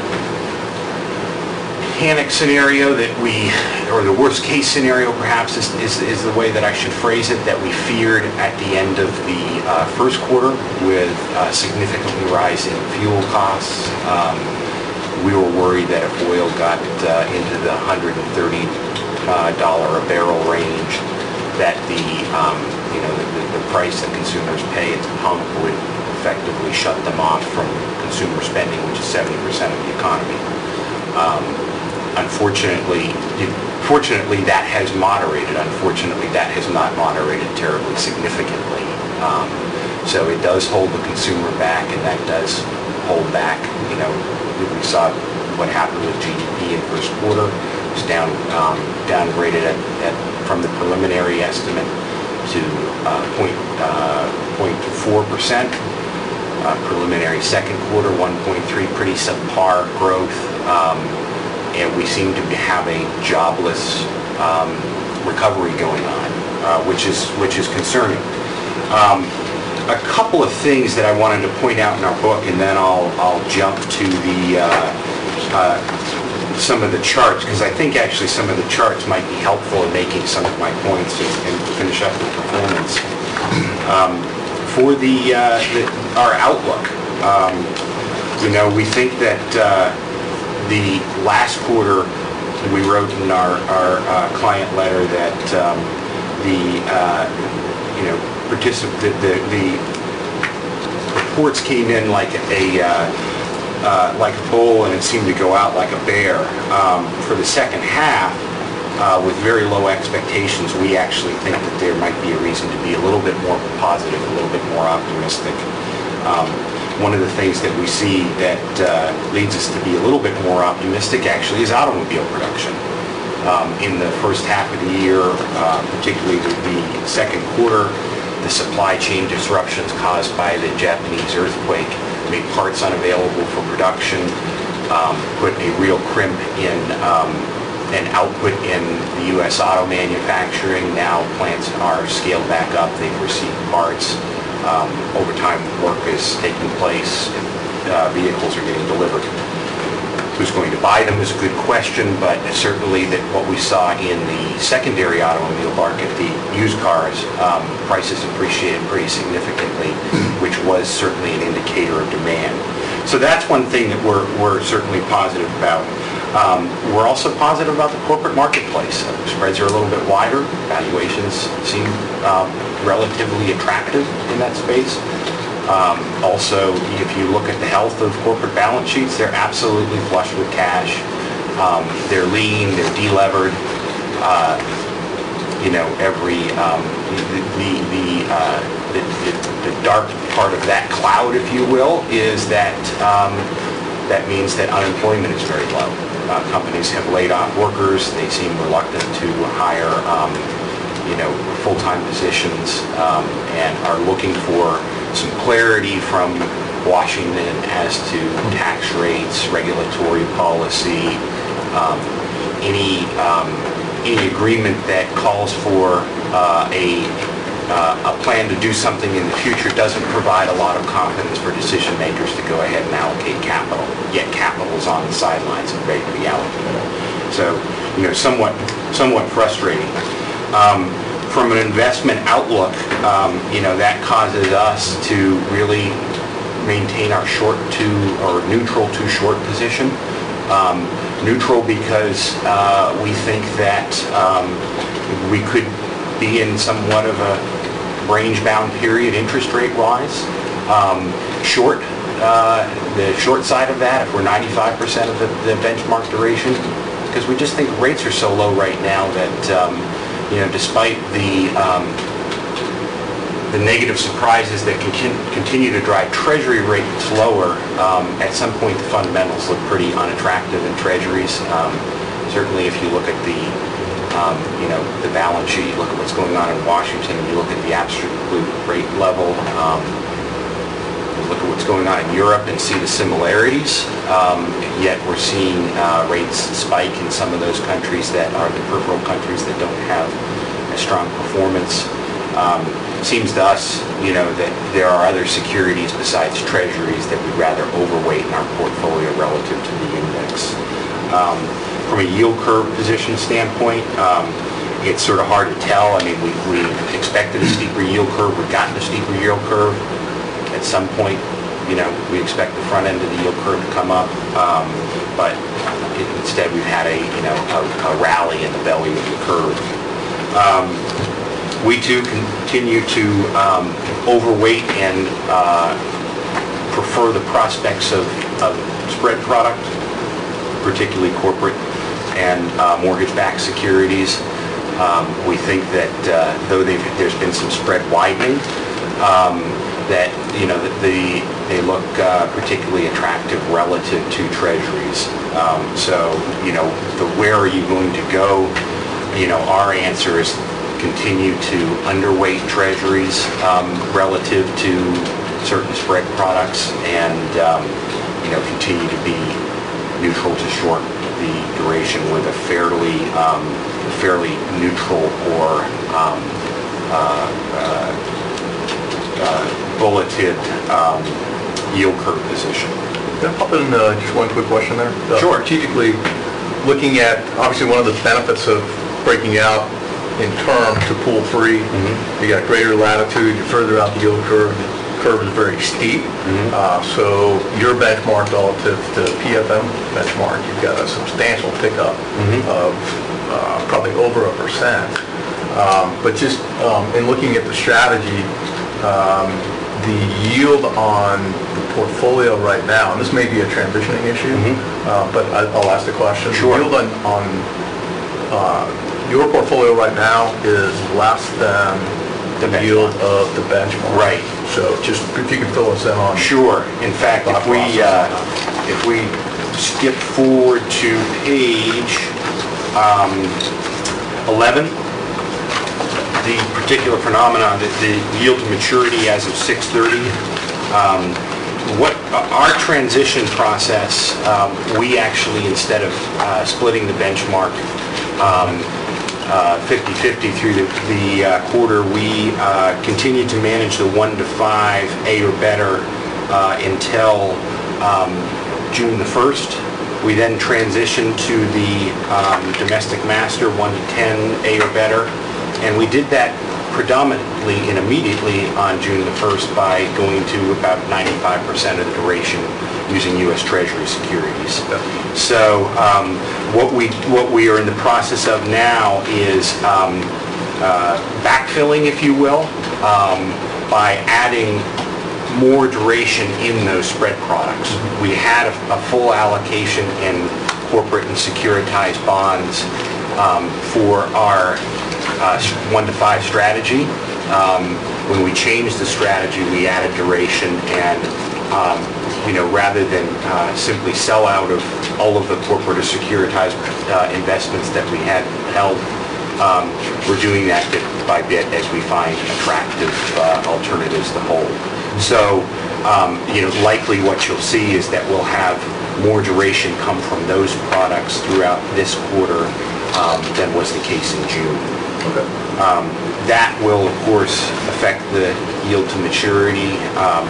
panic scenario that we, or the worst case scenario perhaps is, is, is the way that I should phrase it, that we feared at the end of the uh, first quarter with uh, significantly rising fuel costs. Um, we were worried that if oil got uh, into the one hundred thirty dollars uh, a barrel range, that the, um, you know, the, the price that consumers pay at the pump would effectively shut them off from consumer spending, which is seventy percent of the economy. Um, Unfortunately, fortunately that has moderated. Unfortunately, that has not moderated terribly significantly. Um, so it does hold the consumer back, and that does hold back, you know, we saw what happened with G D P in first quarter. It was down, um, downgraded at, at, from the preliminary estimate to uh, point, uh, point four percent. Uh, preliminary second quarter, one point three, pretty subpar growth. Um, and we seem to be having jobless um, recovery going on, uh, which is which is concerning. Um, a couple of things that I wanted to point out in our book, and then I'll I'll jump to the uh, uh, some of the charts, because I think actually some of the charts might be helpful in making some of my points and, and finish up with performance. Um, for the, uh, the our outlook, um, you know, we think that. Uh, The last quarter, we wrote in our, our uh, client letter that um, the, uh, you know, particip- the, the, the reports came in like a, uh, uh, like a bull, and it seemed to go out like a bear. Um, for the second half, uh, with very low expectations, we actually think that there might be a reason to be a little bit more positive, a little bit more optimistic. Um, One of the things that we see that uh, leads us to be a little bit more optimistic actually is automobile production. Um, in the first half of the year, uh, particularly with the second quarter, the supply chain disruptions caused by the Japanese earthquake made parts unavailable for production, um, put a real crimp in um, an output in the U S auto manufacturing. Now plants are scaled back up, they've received parts. Um, overtime work is taking place, uh, vehicles are getting delivered. Who's going to buy them is a good question, but certainly that what we saw in the secondary automobile market, the used cars, um, prices appreciated pretty significantly, which was certainly an indicator of demand. So that's one thing that we're, we're certainly positive about. Um, we're also positive about the corporate marketplace. Uh, spreads are a little bit wider. Valuations seem um, relatively attractive in that space. Um, also, if you look at the health of corporate balance sheets, they're absolutely flush with cash. Um, they're lean, they're delevered. Uh, you know, every, um, the, the, the, uh, the, the the dark part of that cloud, if you will, is that um, that means that unemployment is very low. Uh, companies have laid off workers. They seem reluctant to hire, um, you know, full-time positions, um, and are looking for some clarity from Washington as to tax rates, regulatory policy, um, any um, any agreement that calls for uh, a uh, a plan to do something in the future doesn't provide a lot of confidence for decision makers to go ahead and allocate capital. Yet capital is on the sidelines and ready to be allocated. So, you know, somewhat somewhat frustrating. Um, from an investment outlook, um, you know, that causes us to really maintain our short to, or neutral to short position. Um, neutral because uh, we think that um, we could be in somewhat of a range-bound period interest rate-wise. Um, short, uh, the short side of that, if we're ninety-five percent of the, the benchmark duration, because we just think rates are so low right now that, um, you know, despite the um, the negative surprises that can continue to drive Treasury rates lower, um, at some point the fundamentals look pretty unattractive in Treasuries. Um, certainly if you look at the, um, you know, the balance sheet, you look at what's going on in Washington, you look at the absolute rate level, um, you look at what's going on in Europe and see the similarities, um, yet we're seeing uh, rates spike in some of those countries that are the peripheral countries that don't have a strong performance. Um, seems to us, you know, that there are other securities besides treasuries that we'd rather overweight in our portfolio relative to the index. Um, from a yield curve position standpoint, um, it's sort of hard to tell. I mean, we, we expected a steeper yield curve. We've gotten a steeper yield curve. At some point, you know, we expect the front end of the yield curve to come up, um, but it, instead we've had a, you know, a, a rally in the belly of the curve. Um, We too continue to um, overweight and uh, prefer the prospects of, of spread product, particularly corporate and uh, mortgage-backed securities. Um, we think that uh, though there's been some spread widening, um, that you know that the they look uh, particularly attractive relative to treasuries. Um, so you know, the where are you going to go? You know, our answer is continue to underweight treasuries um, relative to certain spread products, and um, you know, continue to be neutral to short the duration with a fairly um, fairly neutral or um, uh, uh, uh, bulleted um, yield curve position. Can I pop in uh, just one quick question there? Uh, Sure. Strategically, looking at, obviously one of the benefits of breaking out in term to pool three, mm-hmm. you got greater latitude, you're further out the yield curve, the curve is very steep, mm-hmm. uh, so your benchmark relative to P F M benchmark, you've got a substantial pickup mm-hmm. of uh, probably over a percent. Um, but just um, in looking at the strategy, um, the yield on the portfolio right now, and this may be a transitioning issue, mm-hmm. uh, but I, I'll ask the question. Sure. The yield on, on uh, your portfolio right now is less than the, the yield of the benchmark. Right. So just if you could fill us in on. Sure. In fact, if we uh, if we skip forward to page um, eleven, the particular phenomenon, that the yield to maturity as of six thirty. Um, what our transition process, um, we actually, instead of uh, splitting the benchmark um, fifty fifty uh, through the, the uh, quarter, we uh, continue to manage the one to five A or better uh, until um, June the first. We then transition to the um, domestic master one to ten A or better, and we did that predominantly and immediately on June the first by going to about ninety-five percent of the duration using U S Treasury securities. So um, what we what we are in the process of now is um, uh, backfilling, if you will, um, by adding more duration in those spread products. We had a, a full allocation in corporate and securitized bonds um, for our uh, one to five strategy. Um, When we changed the strategy, we added duration and, um, you know, rather than uh, simply sell out of all of the corporate or securitized uh, investments that we had held, um, we're doing that bit by bit as we find attractive uh, alternatives to hold. So, um, you know, likely what you'll see is that we'll have more duration come from those products throughout this quarter um, than was the case in June. Okay. Um, That will, of course, affect the yield to maturity. Um,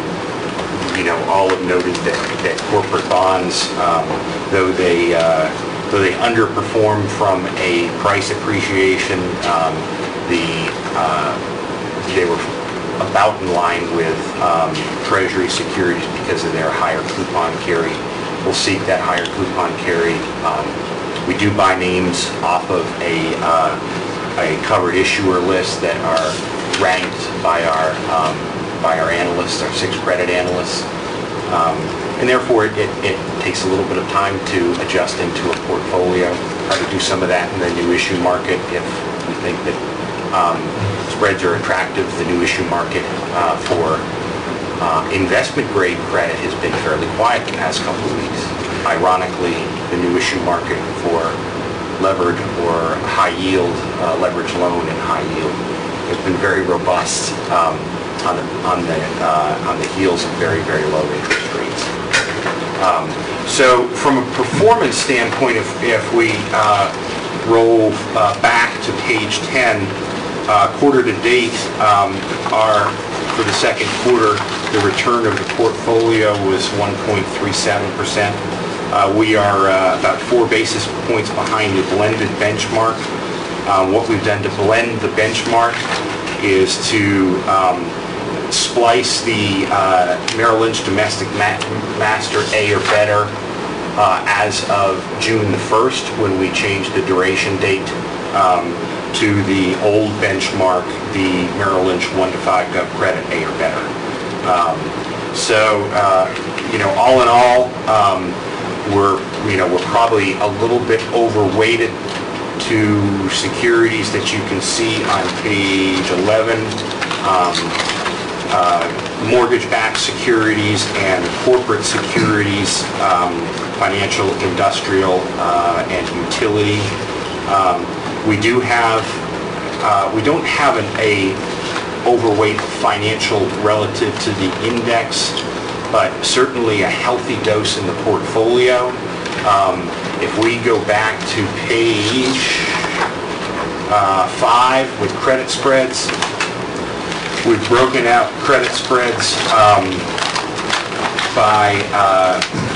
You know, all have noted that that corporate bonds, um, though they uh, though they underperform from a price appreciation, um, the uh, they were about in line with um, Treasury securities because of their higher coupon carry. We'll seek that higher coupon carry. Um, We do buy names off of a uh, a covered issuer list that are ranked by our um, by our analysts, our six credit analysts, um, and therefore it, it, it takes a little bit of time to adjust into a portfolio. Try to do some of that in the new issue market if we think that um, spreads are attractive. The new issue market uh, for uh, investment grade credit has been fairly quiet the past couple of weeks. Ironically, the new issue market for levered or high yield, uh, leverage loan and high yield has been very robust um, on the on the uh, on the heels of very very low interest rates. Um, so from a performance standpoint, if if we uh, roll uh, back to page ten, uh, quarter to date, um, our for the second quarter, the return of the portfolio was one point three seven percent. Uh, we are uh, about four basis points behind the blended benchmark. Uh, what we've done to blend the benchmark is to um, splice the uh, Merrill Lynch Domestic Ma Master A or better uh, as of June the first, when we changed the duration date um, to the old benchmark, the Merrill Lynch one to five Gov Credit A or better. Um, so, uh, you know, all in all, um, we're, you know, we're probably a little bit overweighted to securities that you can see on page eleven, um, uh, mortgage-backed securities and corporate securities, um, financial, industrial, uh, and utility. Um, we do have, uh, we don't have an a overweight financial relative to the index, but certainly a healthy dose in the portfolio. Um, if we go back to page uh, five with credit spreads, we've broken out credit spreads um, by uh,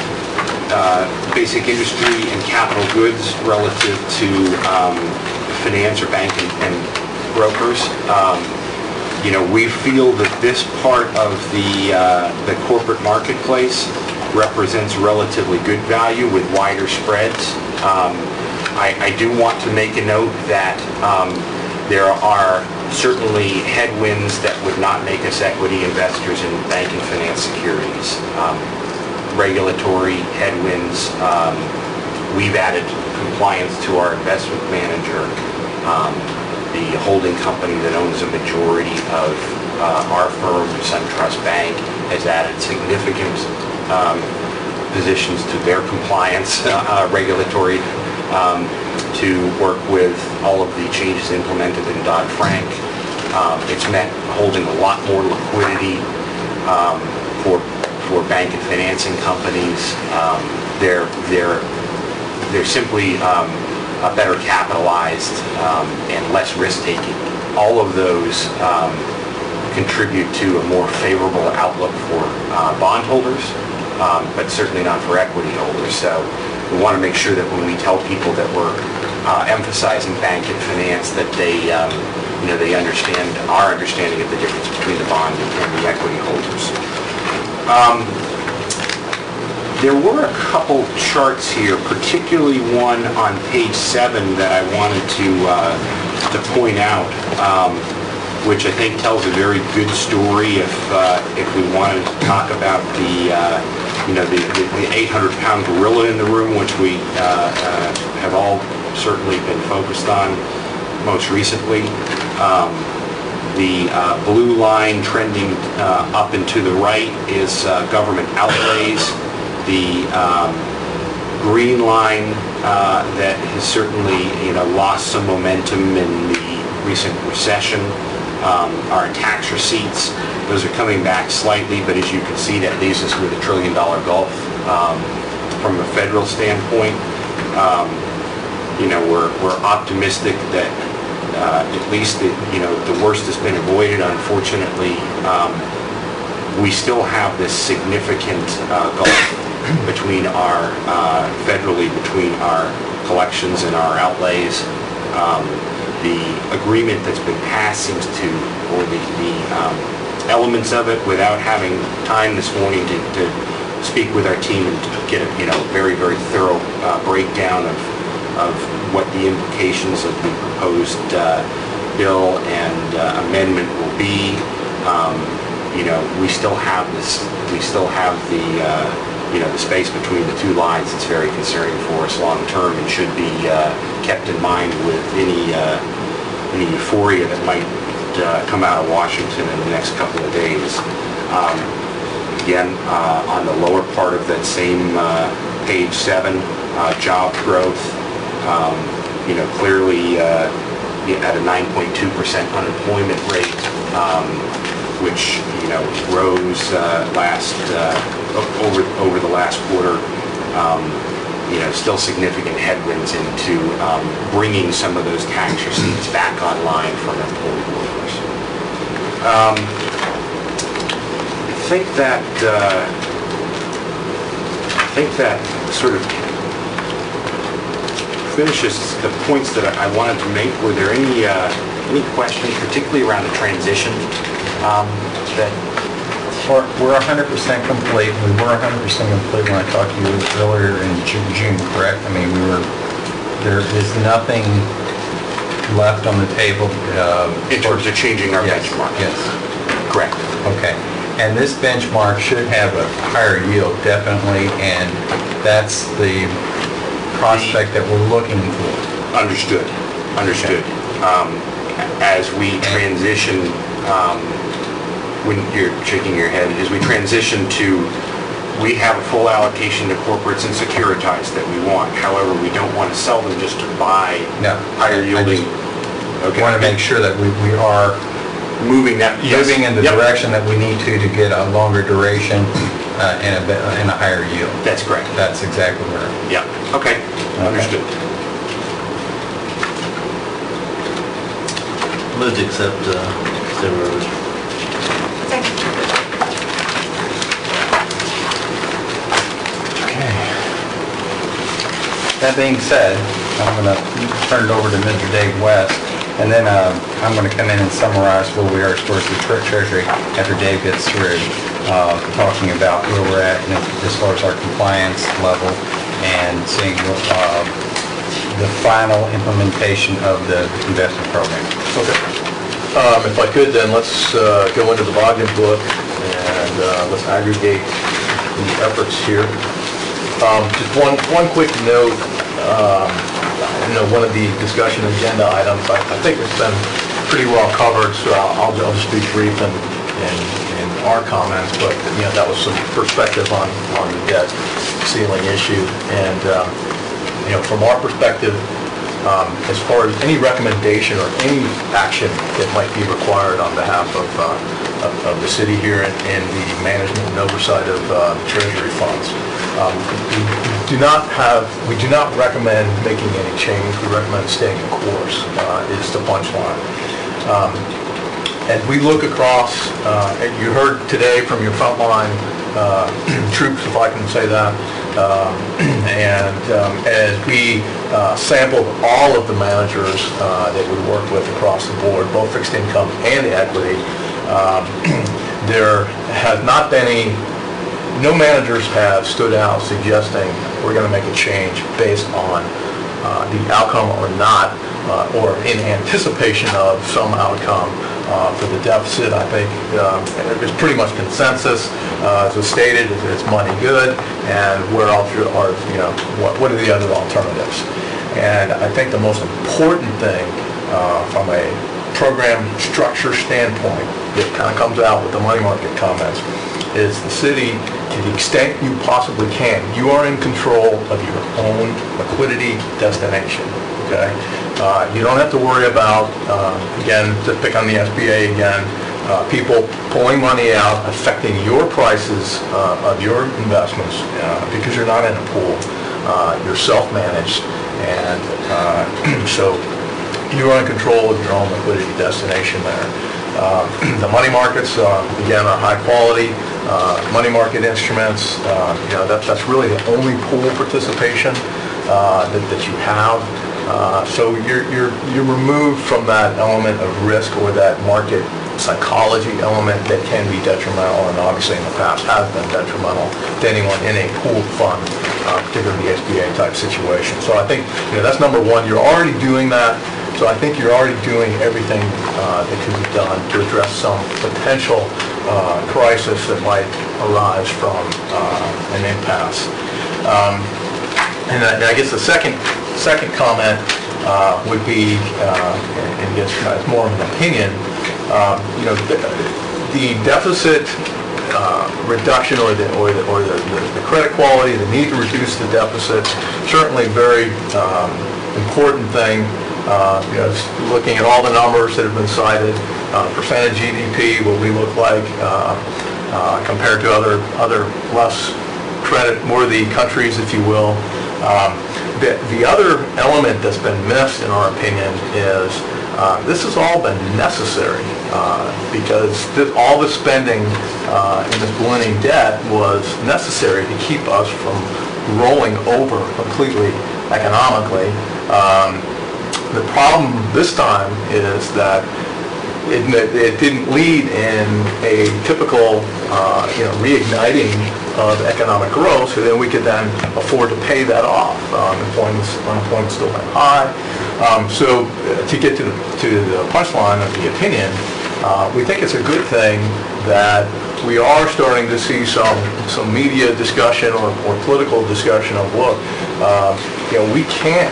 uh, basic industry and capital goods relative to um, finance or bank and, and brokers. Um, You know, we feel that this part of the, uh, the corporate marketplace represents relatively good value with wider spreads. Um, I, I do want to make a note that um, there are certainly headwinds that would not make us equity investors in bank and finance securities. Um, regulatory headwinds, um, we've added compliance to our investment manager. Um, The holding company that owns a majority of uh, our firm, SunTrust Bank, has added significant um, positions to their compliance uh, regulatory um, to work with all of the changes implemented in Dodd-Frank. Um, it's meant holding a lot more liquidity um, for for bank and financing companies. Um, they're they're they're simply um, Uh, better capitalized um, and less risk-taking. All of those um, contribute to a more favorable outlook for uh, bondholders, um, but certainly not for equity holders. So we want to make sure that when we tell people that we're uh, emphasizing bank and finance, that they, um, you know, they understand our understanding of the difference between the bond and, and the equity holders. Um, There were a couple charts here, particularly one on page seven that I wanted to uh, to point out, um, which I think tells a very good story if uh, if we wanted to talk about the uh, you know the the eight hundred pound gorilla in the room, which we uh, uh, have all certainly been focused on. most recently. Um, The uh, blue line trending uh, up and to the right is uh, government outlays. The um, green line uh, that has certainly, you know, lost some momentum in the recent recession um, are tax receipts. Those are coming back slightly, but as you can see, that leaves us with a trillion dollar gulf. Um, from a federal standpoint, um, you know, we're, we're optimistic that Uh, at least, the, you know, the worst has been avoided. Unfortunately, um, we still have this significant uh, gulf between our, uh, federally, between our collections and our outlays. Um, the agreement that's been passed seems to, or the, the um, elements of it, without having time this morning to, to speak with our team and to get a, you know, very, very thorough uh, breakdown of of what the implications of the proposed uh, bill and uh, amendment will be. Um, you know, we still have this, we still have the, uh, you know, the space between the two lines. It's very concerning for us long term and should be uh, kept in mind with any, uh, any euphoria that might uh, come out of Washington in the next couple of days. Um, again, uh, on the lower part of that same uh, page seven, uh, job growth. Um, you know, clearly uh, at a nine point two percent unemployment rate, um, which, you know, rose uh, last, uh, over, over the last quarter, um, you know, still significant headwinds into um, bringing some of those tax receipts back online from employed workers. Um, I think that, uh, I think that sort of finishes the points that I wanted to make. Were there any uh, any questions, particularly around the transition? Um, that We're we're one hundred percent complete. We were one hundred percent complete when I talked to you earlier in Ju- June, correct? I mean, we were, there is nothing left on the table. uh, in terms of changing our Yes, benchmark? Yes. Correct. Okay. And this benchmark should have a higher yield, definitely, and that's the prospect that we're looking for. Understood. Understood. Um, as we transition, um, when you're shaking your head, as we transition to, we have a full allocation to corporates and securitized that we want. However, we don't want to sell them just to buy No. higher yielding. I want to make sure that we, we are moving that. Yes. moving in the Yep. direction that we need to to get a longer duration uh, and a bit- and a higher yield. That's correct. That's exactly where. Yeah. Okay. Understood. Move to accept uh, State Road. Second. Okay. That being said, I'm going to turn it over to Mister Dave West, and then uh, I'm going to come in and summarize where we are as far as the tre- Treasury after Dave gets through uh, talking about where we're at and as far as our compliance level and seeing what, uh, the final implementation of the investment program. Okay. Um, If I could, then let's uh, go into the volume book and uh, let's aggregate the efforts here. Um, Just one, one quick note, um, you know, one of the discussion agenda items, I I think it's been pretty well covered, so I'll I'll just be brief in, in in our comments, but, you know, that was some perspective on, on the debt ceiling issue. And, um, you know, from our perspective, um, as far as any recommendation or any action that might be required on behalf of, uh, of, of the city here and, and the management and oversight of uh, treasury funds, um, we do not have, we do not recommend making any change. We recommend staying the course, uh, is the punchline. Um, and we look across, uh, and you heard today from your frontline uh, troops, if I can say that, Um, and um, as we uh, sampled all of the managers uh, that we work with across the board, both fixed income and equity, um, there has not been any, no managers have stood out suggesting we're going to make a change based on uh, the outcome or not, uh, or in anticipation of some outcome uh, for the deficit. I think um, there's pretty much consensus, uh, as was stated, it's money good, and where else are, you know, what, what are the other alternatives? And I think the most important thing uh, from a program structure standpoint, it kind of comes out with the money market comments, is the city, to the extent you possibly can, you are in control of your own liquidity destination, okay? Uh, You don't have to worry about, uh, again, to pick on the S B A again, uh, people pulling money out, affecting your prices uh, of your investments, uh, because you're not in a pool. Uh, You're self-managed, and uh, so you are in control of your own liquidity destination there. Uh, The money markets, uh, again, are high quality, uh, money market instruments. Uh, You know, that- that's really the only pool participation uh, that that you have. Uh, So you're you're you're removed from that element of risk or that market psychology element that can be detrimental, and obviously in the past has been detrimental to anyone in a pooled fund, uh, particularly the S B A type situation. So I think, you know, that's number one. You're already doing that. So I think you're already doing everything uh, that can be done to address some potential uh, crisis that might arise from uh, an impasse. Um, And I and I guess the second, second comment uh, would be, uh, and guess it's more of an opinion, uh, you know, the the deficit uh, reduction or the, or the, or the the credit quality, the need to reduce the deficit, certainly very um, important thing. Uh, You know, just looking at all the numbers that have been cited, uh, percent of G D P, what we look like uh, uh, compared to other, other less credit-worthy countries, if you will. Um, The the other element that's been missed, in our opinion, is uh, this has all been necessary uh, because this, all the spending uh, in this ballooning debt was necessary to keep us from rolling over completely economically. Um, The problem this time is that it, it didn't lead in a typical, uh, you know, reigniting of economic growth, so then we could then afford to pay that off. Um, Employment's, unemployment's still been high. Um, So uh, to get to the, to the punchline of the opinion, uh, we think it's a good thing that we are starting to see some, some media discussion or, or political discussion of, look, uh, you know, we can't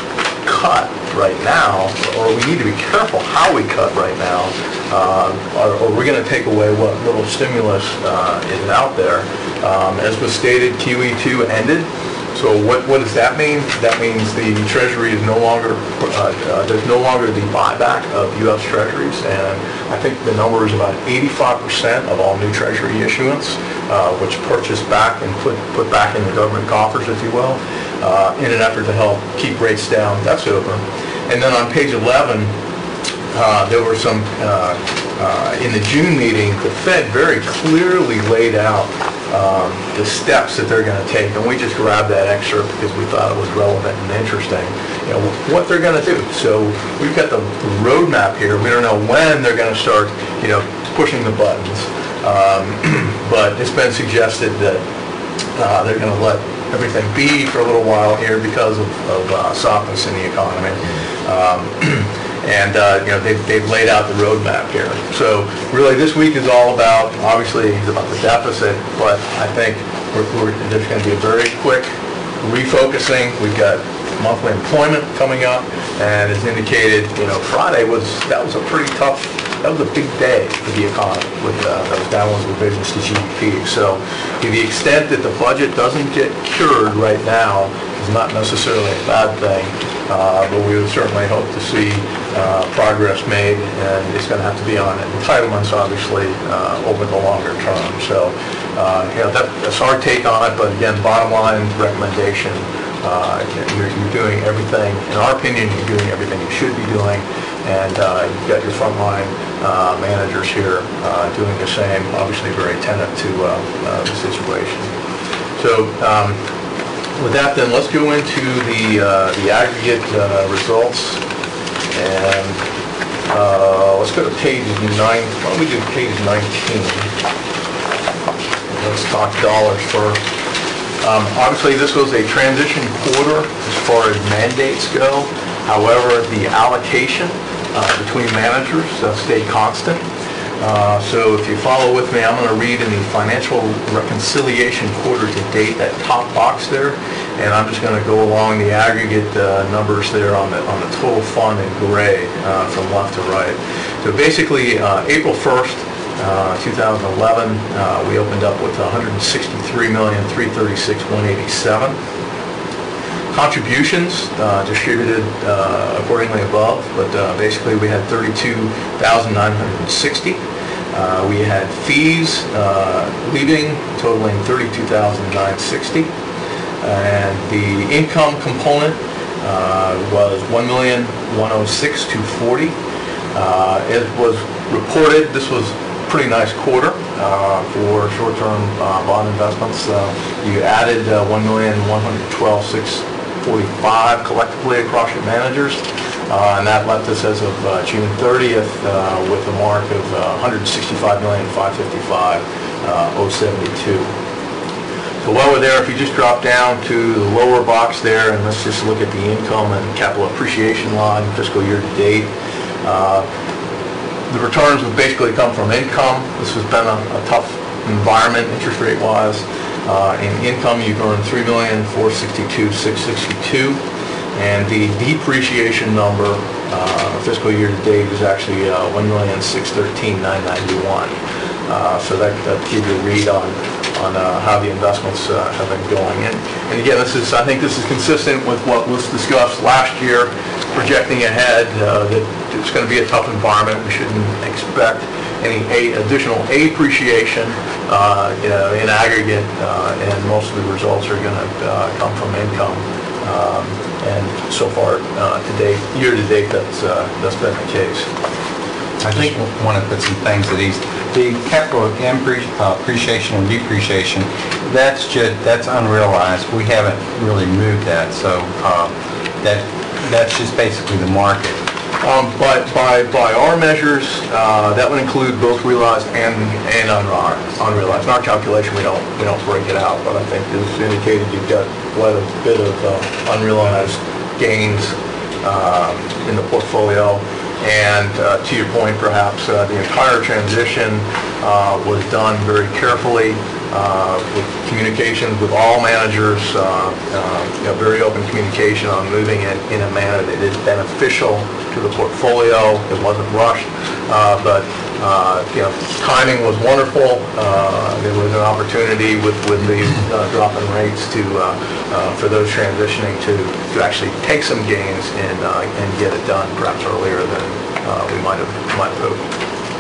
cut right now, or we need to be careful how we cut right now, uh, or, or we're going to take away what little stimulus uh, is out there. Um, as was stated, Q E two ended. So what, what does that mean? That means the Treasury is no longer, uh, uh, there's no longer the buyback of U S Treasuries, and I think the number is about eighty-five percent of all new Treasury issuance, uh, which purchased back and put, put back in the government coffers, if you will, uh, in an effort to help keep rates down. That's over. And then on page eleven, uh, there were some, uh, uh, in the June meeting, the Fed very clearly laid out um, the steps that they're going to take, and we just grabbed that excerpt because we thought it was relevant and interesting, you know, what they're going to do. So we've got the roadmap here. We don't know when they're going to start, you know, pushing the buttons, um, but it's been suggested that uh, they're going to let everything be for a little while here because of, of uh, softness in the economy. Um, And, uh, you know, they've, they've laid out the roadmap here. So really, this week is all about, obviously, it's about the deficit, but I think we're, we're, there's going to be a very quick refocusing. We've got monthly employment coming up, and as indicated, you know, Friday was, that was a pretty tough, that was a big day for the economy with uh, those downward revisions to G D P. So to the extent that the budget doesn't get cured right now is not necessarily a bad thing, uh, but we would certainly hope to see uh, progress made, and it's going to have to be on entitlements, obviously, uh, over the longer term. So, uh, you know, that, that's our take on it, but again, bottom line recommendation, uh, you're, you're doing everything, in our opinion, you're doing everything you should be doing, and uh, you've got your frontline uh, managers here uh, doing the same, obviously very attentive to uh, uh, the situation. So, um, with that, then, let's go into the uh, the aggregate uh, results, and uh, let's go to page nine. Why don't we do page nineteen? Let's talk dollars first. Um, obviously, this was a transition quarter as far as mandates go. However, the allocation uh, between managers uh, stayed constant. Uh, So if you follow with me, I'm going to read in the financial reconciliation quarter to date, that top box there, and I'm just going to go along the aggregate uh, numbers there on the on the total fund in gray uh, from left to right. So basically, uh, April first, uh, two thousand eleven, uh, we opened up with one hundred sixty-three million, three hundred thirty-six thousand, one hundred eighty-seven. Contributions uh, distributed uh, accordingly above, but uh, basically we had thirty-two thousand nine hundred sixty. Uh, we had fees uh, leaving totaling thirty-two thousand nine hundred sixty. And the income component uh, was one million, one hundred six thousand, two hundred forty. Uh, it was reported, this was a pretty nice quarter uh, for short-term uh, bond investments. Uh, you added uh, one million, one hundred twelve thousand, six hundred forty-five collectively across your managers, uh, and that left us as of uh, June thirtieth uh, with a mark of uh, one hundred sixty-five million, five hundred fifty-five thousand, seventy-two. So while we're there, if you just drop down to the lower box there, and let's just look at the income and capital appreciation line fiscal year to date. Uh, the returns have basically come from income. This has been a, a tough environment interest rate wise. Uh, in income, you've earned three million, four hundred sixty-two thousand, six hundred sixty-two, and the depreciation number uh, fiscal year to date is actually uh, one million, six hundred thirteen thousand, nine hundred ninety-one. Uh, so that, that gives you a read on on uh, how the investments uh, have been going. And, and again, this is I think this is consistent with what was discussed last year, projecting ahead uh, that it's going to be a tough environment. We shouldn't expect any a, additional appreciation, uh, you know, in aggregate, uh, and most of the results are going to uh, come from income. Um, and so far, uh, to date, year to date, that's uh, that's been the case. I think want to put some things at ease. The capital impre- uh, appreciation and depreciation, that's just that's unrealized. We haven't really moved that, so uh, that that's just basically the market. Um, by, by, by our measures, uh, that would include both realized and, and unrealized. unrealized. In our calculation, we don't, we don't break it out, but I think as indicated, you've got quite a bit of uh, unrealized gains uh, in the portfolio. And uh, to your point, perhaps, uh, the entire transition uh, was done very carefully uh, with communications with all managers, uh, uh, you know, very open communication on moving it in a manner that is beneficial to the portfolio. It wasn't rushed, uh, but uh, you know, timing was wonderful. Uh, there was an opportunity with with the uh, drop in rates to uh, uh, for those transitioning to to actually take some gains and uh, and get it done perhaps earlier than uh, we might have might have hoped.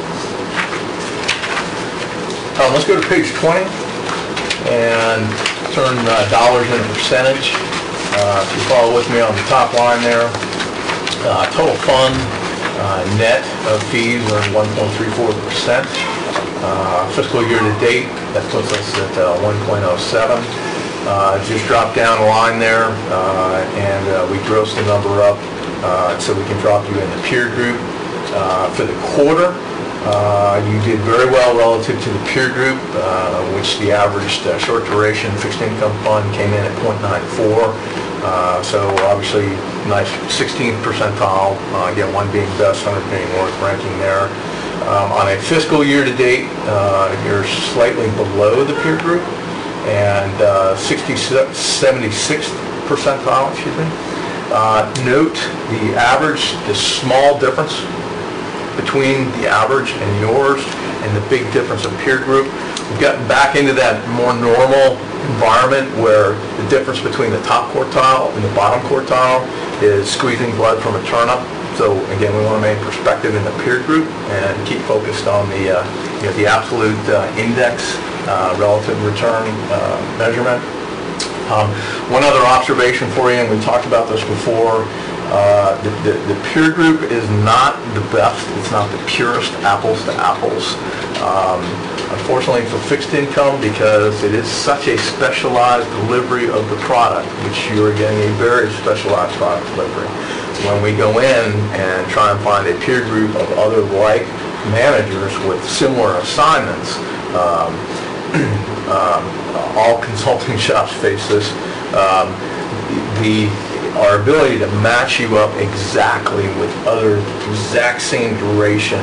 Um, let's go to page twenty and turn uh, dollars into percentage. Uh, if you follow with me on the top line there, uh, total fund uh, net of fees are one point three four percent. Uh, fiscal year to date, that puts us at uh, one point oh seven. Uh, just drop down a line there, uh, and uh, we gross the number up uh, so we can drop you in the peer group. Uh, for the quarter, Uh, you did very well relative to the peer group, uh, which the average uh, short duration fixed income fund came in at zero point nine four. Uh, so obviously, nice sixteenth percentile. Uh, again, one being best, one hundred being worst ranking there. Um, on a fiscal year to date, uh, you're slightly below the peer group, and uh, seventy-sixth percentile, excuse me. Uh, note the average, the small difference between the average and yours and the big difference of peer group. We've gotten back into that more normal environment where the difference between the top quartile and the bottom quartile is squeezing blood from a turnip. So again, we want to maintain perspective in the peer group and keep focused on the, uh, you know, the absolute uh, index uh, relative return uh, measurement. Um, one other observation for you, and we talked about this before, Uh, the, the, the peer group is not the best, it's not the purest apples to apples. Um, unfortunately for fixed income, because it is such a specialized delivery of the product, which you are getting a very specialized product delivery. When we go in and try and find a peer group of other like managers with similar assignments, um, um, all consulting shops face this, um, the our ability to match you up exactly with other exact same duration,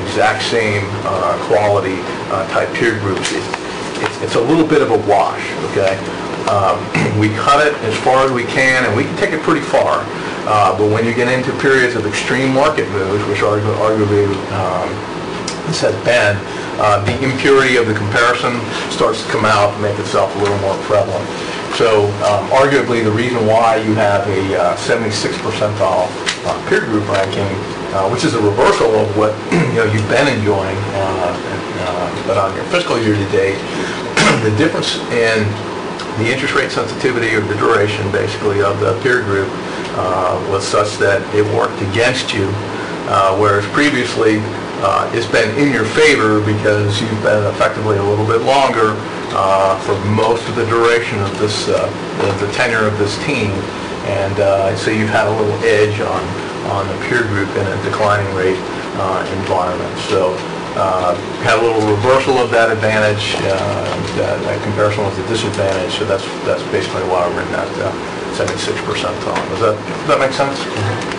exact same uh, quality uh, type peer groups, it- it's it's a little bit of a wash, okay? Um, We cut it as far as we can, and we can take it pretty far, uh, but when you get into periods of extreme market moves, which argu- arguably um, this has been, uh, the impurity of the comparison starts to come out and make itself a little more prevalent. So um, arguably, the reason why you have a uh, seventy-six percentile uh, peer group ranking, uh, which is a reversal of what you know you've been enjoying, uh, uh, but on your fiscal year to date, the difference in the interest rate sensitivity or the duration, basically, of the peer group uh, was such that it worked against you, uh, whereas previously uh, it's been in your favor because you've been effectively a little bit longer uh, for most of the duration of this, uh, the, the tenure of this team, and uh, so you've had a little edge on, on the peer group in a declining rate uh, environment. So Uh, had a little reversal of that advantage. Uh, that, that comparison was a disadvantage, so that's that's basically why we're in that uh, seventy-six percentile. Does that does that make sense?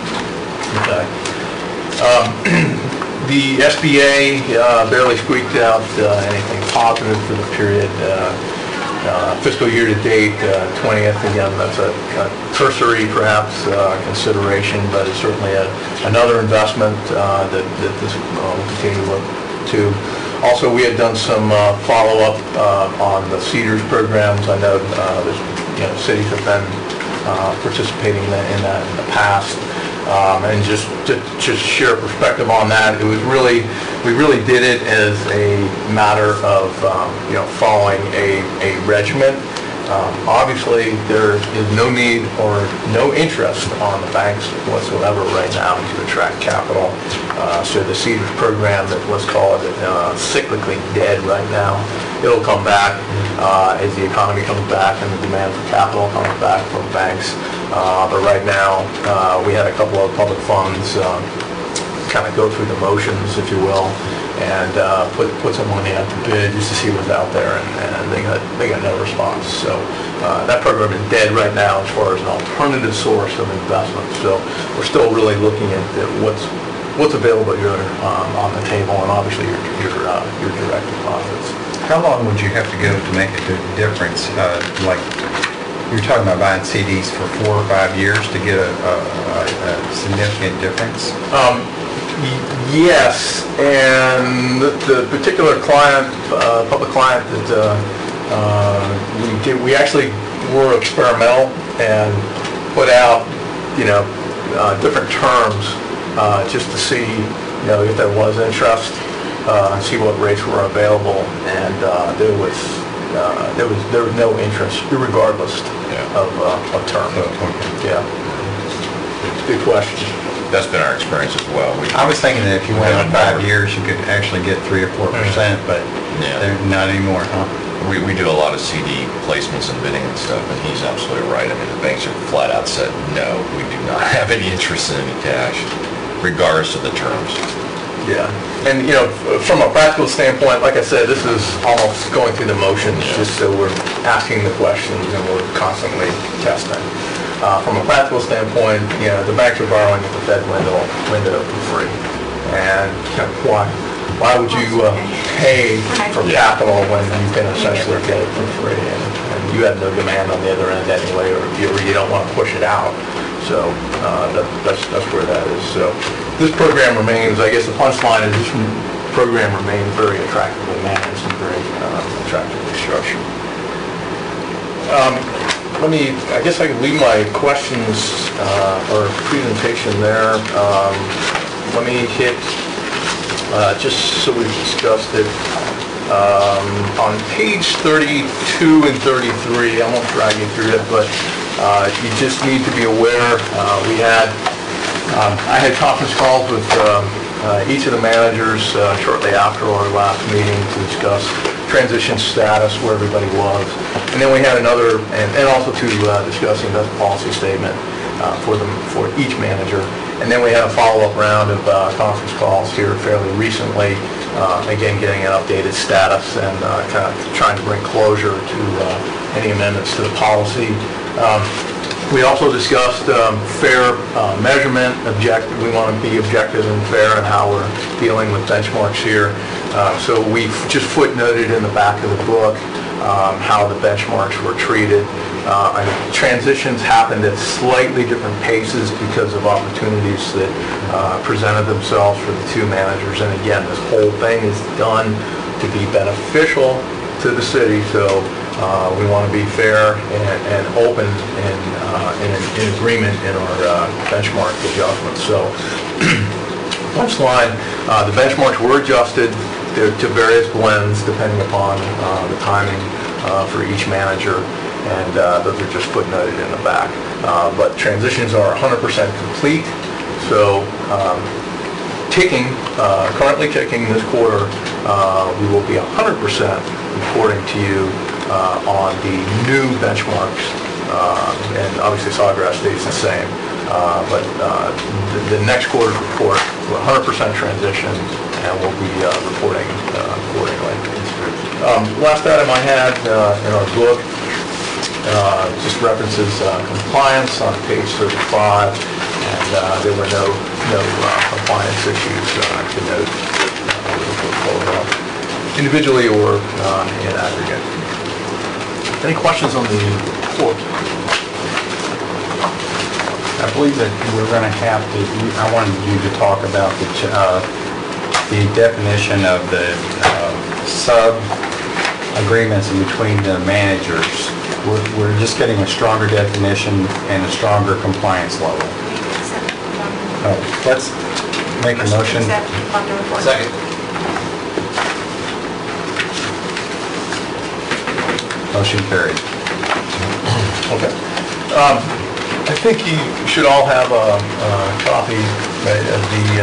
Okay. Um, the S B A uh, barely squeaked out uh, anything positive for the period. Uh, uh, fiscal year to date, uh, twentieth, again, that's a, a cursory perhaps uh, consideration, but it's certainly a, another investment uh, that, that this uh, will continue to look to. Also, we had done some uh, follow-up uh, on the CEDARS programs. I know uh, there's, you know, cities have been uh, participating in that in that in the past. Um, and just to just share a perspective on that, it was really, we really did it as a matter of, um, you know, following a, a regimen. Um, obviously, there is no need or no interest on the banks whatsoever right now to attract capital. Uh, so the CEDARS program, that let's call it uh, cyclically dead right now. It'll come back uh, as the economy comes back and the demand for capital comes back from banks. Uh, but right now, uh, we had a couple of public funds um, kind of go through the motions, if you will, and uh, put put some money out to bid just to see what's out there, and, and they got they got no response. So uh, that program is dead right now as far as an alternative source of investment. So we're still really looking at the, what's what's available here um, on the table, and obviously your your uh, your direct deposits. How long would you have to go to make a di- difference? Uh, Like, you're talking about buying C Ds for four or five years to get a a- a significant difference? Um, y- Yes, and the- the particular client, uh, public client that uh, uh, we did, we actually were experimental and put out, you know, uh, different terms uh, just to see, you know, if there was interest, uh, and see what rates were available, and uh, there was, uh, there was, there was no interest, regardless Yeah. of uh, of term. Yeah. Good question. That's been our experience as well. We- I was thinking that if you went on five years, you could actually get three or four percent, but Yeah. they're not anymore, huh? We, we do a lot of C D placements and bidding and stuff, and he's absolutely right. I mean, the banks have flat out said, no, we do not have any interest in any cash, regardless of the terms. Yeah, and, you know, f- from a practical standpoint, like I said, this is almost going through the motions, just so we're asking the questions and we're constantly testing. Uh, From a practical standpoint, you know, the banks are borrowing at the Fed window, window for free. And you know, why, why would you uh, pay for capital when you can essentially get it for free? And and you have no demand on the other end anyway, or you, or you don't want to push it out. So uh, that, that's, that's where that is. So this program remains, I guess the punchline is this program remains very attractively managed and very uh, attractively structured. Um, Let me, I guess I can leave my questions uh, or presentation there. Um, Let me hit, uh, just so we've discussed it, um, on page thirty-two and thirty-three, I won't drag you through it, but uh, you just need to be aware, uh, we had, um, I had conference calls with um, uh, each of the managers uh, shortly after our last meeting to discuss transition status, where everybody was. And then we had another, and, and also to uh, discuss the investment policy statement uh, for them, for each manager. And then we had a follow-up round of uh, conference calls here fairly recently, uh, again, getting an updated status and uh, kind of trying to bring closure to uh, any amendments to the policy. Um, We also discussed um, fair uh, measurement, object, we want to be objective and fair in how we're dealing with benchmarks here. Uh, So we just footnoted in the back of the book um, how the benchmarks were treated. Uh, and transitions happened at slightly different paces because of opportunities that uh, presented themselves for the two managers. And again, this whole thing is done to be beneficial to the city, so uh, we want to be fair and, and open and uh, in, in agreement in our uh, benchmark adjustments. So, punchline, uh, the benchmarks were adjusted to, to various blends depending upon uh, the timing uh, for each manager, and uh, those are just footnoted in the back. Uh, but transitions are one hundred percent complete, so um, ticking, uh, currently ticking this quarter, uh, we will be one hundred percent reporting to you uh, on the new benchmarks, uh, and obviously Sawgrass stays the same, uh, but uh, the, the next quarter's report, we're one hundred percent transition, and we'll be uh, reporting uh, accordingly. Um, last item I had uh, in our book uh, just references uh, compliance on page thirty-five, and uh, there were no no uh, compliance issues uh, to note uh, with the portfolio, individually or uh, in aggregate. Any questions on the report? I believe that we're going to have to, I wanted you to talk about the, ch- uh, the definition of the uh, sub-agreements in between the managers. We're, we're just getting a stronger definition and a stronger compliance level. Oh, let's make a motion. Second. Motion carried. Okay. Um, I think you should all have a, a copy right, of the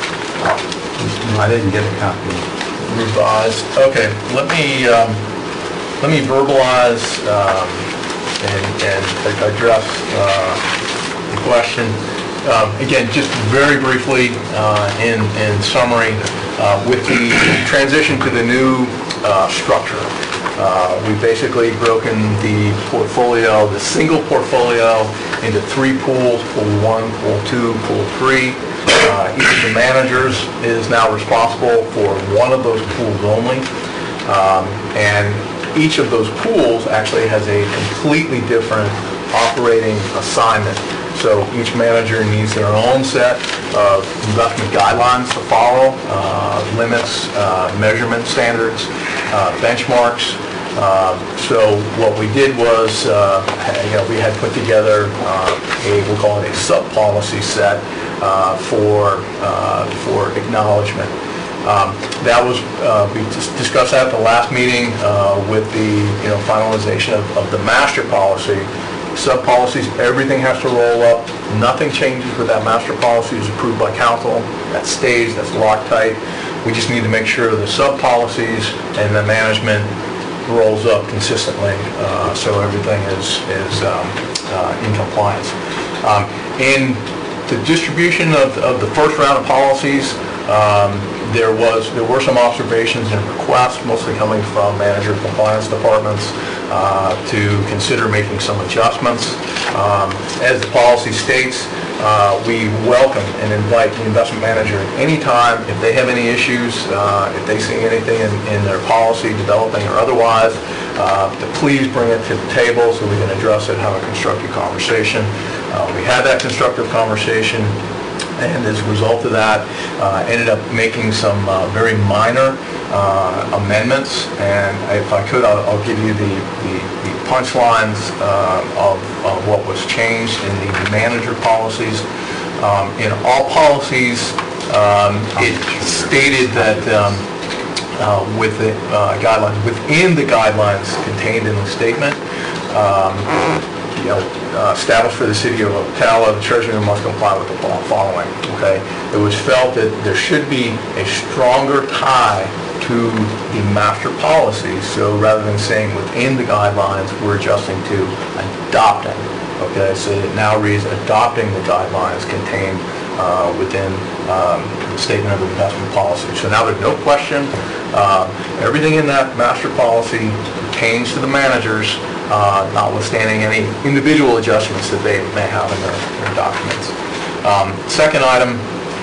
uh, I didn't get a copy. revised. Okay, let me um, let me verbalize um, and, and address uh, the question. Um, again, just very briefly, uh, in in summary, uh, with the transition to the new uh, structure, uh, we've basically broken the portfolio, the single portfolio, into three pools: pool one, pool two, pool three. Uh, each of the managers is now responsible for one of those pools only, um, and each of those pools actually has a completely different operating assignment. So each manager needs their own set of investment guidelines to follow, uh, limits, uh, measurement standards, uh, benchmarks. Uh, so what we did was, uh, you know, we had put together uh, a, we'll call it a sub-policy set uh, for uh, for acknowledgement. Um, that was, uh, we just discussed that at the last meeting uh, with the, you know, finalization of, of the master policy. Sub-policies, everything has to roll up. Nothing changes with that master policy. It's approved by council. That stays, that's locked tight. We just need to make sure the sub-policies and the management rolls up consistently, uh, so everything is, is um, uh, in compliance. Um, in the distribution of, of the first round of policies, um, there was there were some observations and requests, mostly coming from manager compliance departments, uh, to consider making some adjustments. Um, as the policy states, uh, we welcome and invite the investment manager at any time if they have any issues, uh, if they see anything in, in their policy developing or otherwise, uh, to please bring it to the table so we can address it, have a constructive conversation. Uh, we had that constructive conversation, and as a result of that, uh, ended up making some uh, very minor uh, amendments. And if I could, I'll, I'll give you the, the, the punchlines uh, of, of what was changed in the manager policies. Um, in all policies, um, it stated that um, uh, with the uh, guidelines, within the guidelines contained in the statement, um, you know, uh, established for the city of Ocala, the treasurer must comply with the following, okay? It was felt that there should be a stronger tie to the master policy, so rather than saying within the guidelines, we're adjusting to adopting, okay? So it now reads adopting the guidelines contained uh, within um, the statement of investment policy. So now there's no question, uh, everything in that master policy pertains to the managers. uh, notwithstanding any individual adjustments that they may have in their their documents. Um, Second item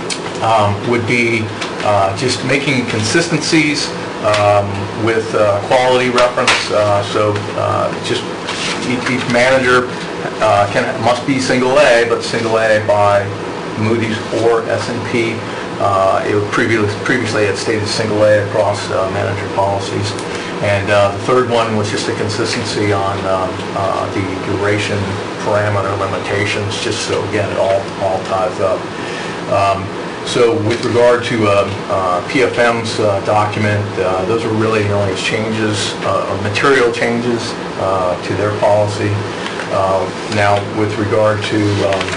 um, would be uh, just making consistencies um, with uh, quality reference. Uh, So uh, just each each manager uh, can, must be single A, but single A by Moody's or S and P. Uh, It was previously, previously it stated single A across uh, manager policies. And uh, the third one was just a consistency on um, uh, the duration parameter limitations, just so again, it all, all ties up. Um, So with regard to uh, uh, P F M's uh, document, uh, those are really the only changes, uh, or material changes uh, to their policy. Uh, Now, with regard to, um,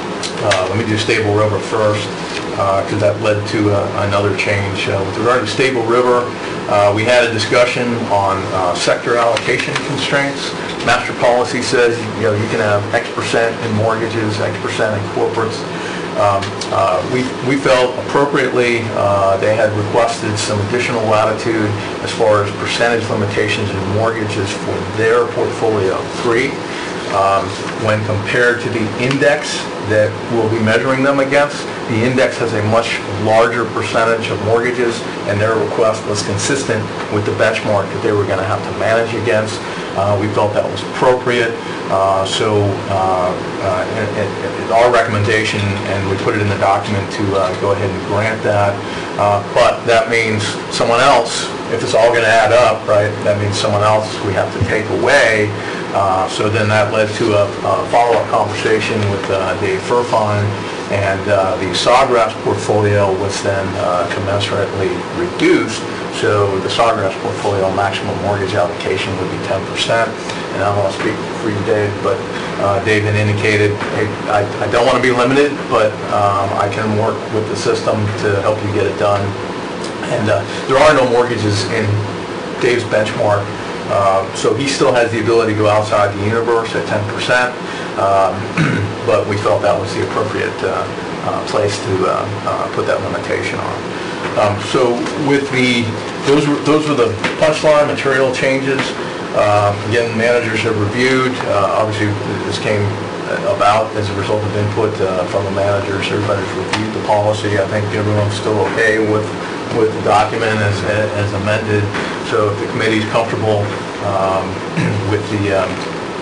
uh, let me do Stable River first, because that led to uh, another change. Uh, With regard to Stable River, uh, we had a discussion on uh, sector allocation constraints. Master policy says, you know, you can have X percent in mortgages, X percent in corporates. Um, uh, We we felt appropriately, uh, they had requested some additional latitude as far as percentage limitations in mortgages for their portfolio, three. Um, When compared to the index that we'll be measuring them against, the index has a much larger percentage of mortgages, and their request was consistent with the benchmark that they were going to have to manage against. Uh, We felt that was appropriate, uh, so uh, uh, it- it- it- our recommendation, and we put it in the document to uh, go ahead and grant that, Uh, but that means someone else, if it's all going to add up, right, that means someone else we have to take away. Uh, So then that led to a a follow-up conversation with uh, Dave Furfine, and uh, the Sawgrass portfolio was then uh, commensurately reduced. So the Sawgrass portfolio maximum mortgage allocation would be ten percent. And I don't want to speak for you, Dave, but uh, Dave had indicated, hey, I I don't want to be limited, but um, I can work with the system to help you get it done. And uh, there are no mortgages in Dave's benchmark, uh, so he still has the ability to go outside the universe at ten percent, um, but we felt that was the appropriate uh, uh, place to uh, uh, put that limitation on. Um, So with the, those were, those were the punchline material changes. Uh, Again, managers have reviewed, uh, obviously this came about as a result of input uh, from the managers. Everybody's reviewed the policy. I think everyone's still okay with, with the document as, as amended. So if the committee's comfortable um, with the, um,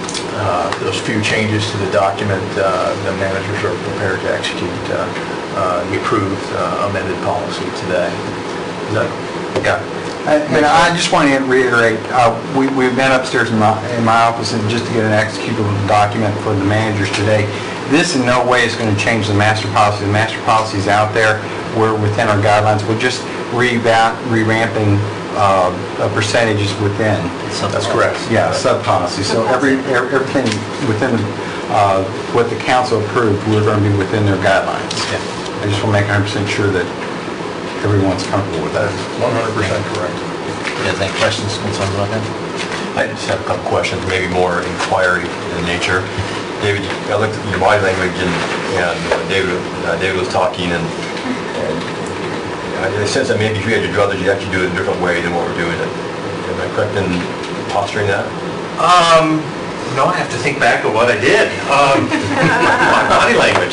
uh, those few changes to the document, uh, the managers are prepared to execute uh, uh, the approved uh, amended policy today. Is that, yeah. And and I just want to reiterate, uh, we, we've been upstairs in my, in my office and just to get an executable document for the managers today. This in no way is going to change the master policy. The master policy is out there. We're within our guidelines. We're just reva- re-ramping uh, uh, percentages within. That's correct. Yeah, sub-policy. So every, every- everything within uh, what the council approved, we're going to be within their guidelines. I just want to make one hundred percent sure that everyone's comfortable with that. one hundred percent correct. You guys have any questions, concerns about that? I just have a couple questions, maybe more inquiry in nature. David, I looked at your body language, and and David uh, David was talking, and and I sense that maybe if you had your druthers, you'd actually do it a different way than what we're doing it. Am I correct in posturing that? Um, no, I have to think back of what I did. Um, my body language.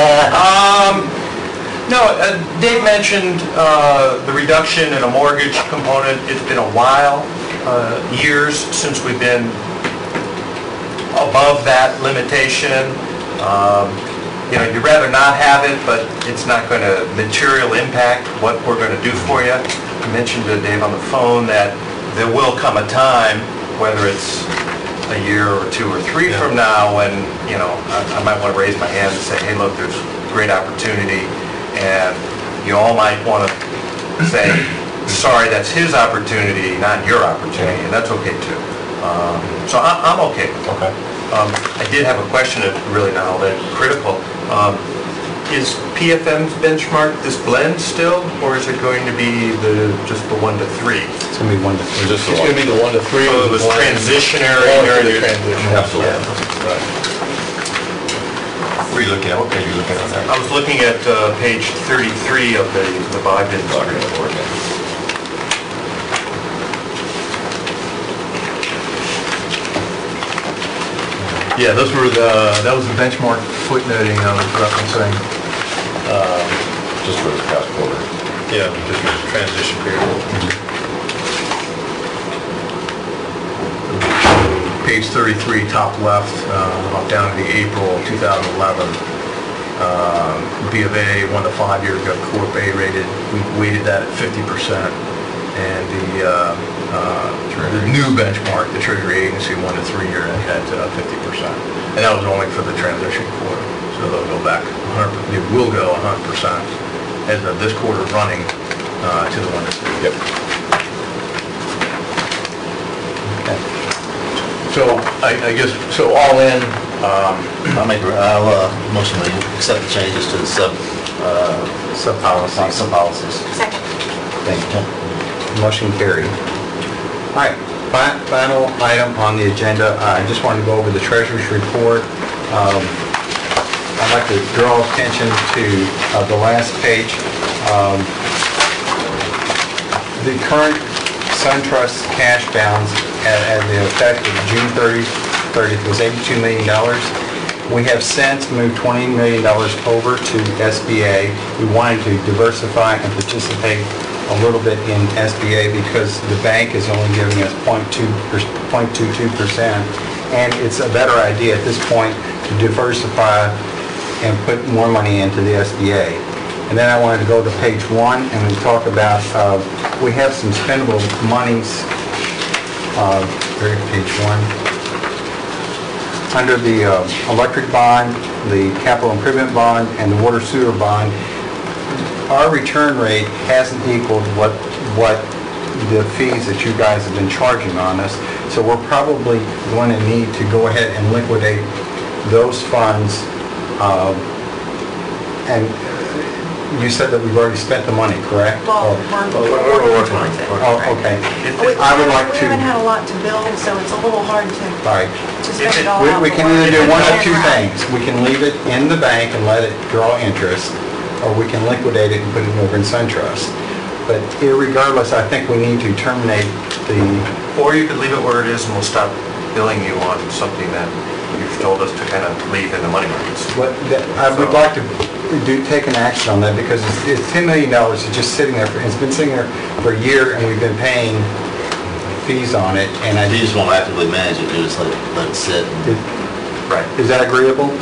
Um, no, uh, Dave mentioned uh, the reduction in a mortgage component. It's been a while, uh, years since we've been above that limitation. Um, you know, you'd rather not have it, but it's not going to material impact what we're going to do for you. I mentioned to Dave on the phone that there will come a time, whether it's a year or two or three Yeah. from now, when, you know, I, I might want to raise my hand and say, hey, look, there's great opportunity, and you all might want to say, sorry, that's his opportunity, not your opportunity, and that's okay too. Um, So I- I'm okay. Okay. Um, I did have a question, that's really not all that critical. Um, Is P F M's benchmark this blend still, or is it going to be the, just the one to three? It's going to be one to three. It's going to be the one to three. So it was with one- transitionary one to during the your- transition. Absolutely. Yeah. Right. What are you looking at? What page are you looking at there? I was looking at uh, page thirty-three of the the Bogdan report. Yeah, those were the, that was the benchmark footnoting I was referencing. Just for this past quarter. Yeah, just a transition period. Page thirty-three, top left, uh, down to the April two thousand eleven. Uh, B of A, one to five years ago, Corp A rated, we weighted that at fifty percent. And the, uh, uh, the new benchmark, the Treasury Agency, one to three year, at uh, fifty percent. And that was only for the transition quarter. So they'll go back, one hundred it will go one hundred percent as of this quarter running uh, to the one to three. Yep. So I, I guess, so all in, um, I'll make, I'll, uh, motion to accept the changes to the sub, uh, Sub policies. sub policies. Second. Thank you, Tim. Motion carried. All right, fi- final item on the agenda, uh, I just wanted to go over the treasurer's report. Um, I'd like to draw attention to uh, the last page. Um, The current SunTrust cash balance at at the effect of June thirtieth was eighty-two million dollars. We have since moved twenty million dollars over to S B A. We wanted to diversify and participate a little bit in S B A because the bank is only giving us zero point two two percent. And it's a better idea at this point to diversify and put more money into the S B A. And then I wanted to go to page one and we talk about, uh, we have some spendable monies, uh, very page one. Under the uh, electric bond, the capital improvement bond, and the water sewer bond, our return rate hasn't equaled what, what the fees that you guys have been charging on us. So we're probably going to need to go ahead and liquidate those funds. uh, And you said that we've already spent the money, correct? Well, Or- we're we're working towards it. Oh, okay. We I would like we to, haven't had a lot to build, so it's a little hard to all right. to spend it all We out. we can either do one of two things. We can leave it in the bank and let it draw interest, or we can liquidate it and put it over in SunTrust. But irregardless, I think we need to terminate the, Or you could leave it where it is and we'll stop billing you on something that you've told us to kind of leave in the money markets. what, that- I would like to do, take an action on that because it's, it's ten million dollars. It's just sitting there, for- it's been sitting there for a year and we've been paying fees on it. And I If you just, just won't actively manage it, you just let it, let it sit. and- Right. is that agreeable?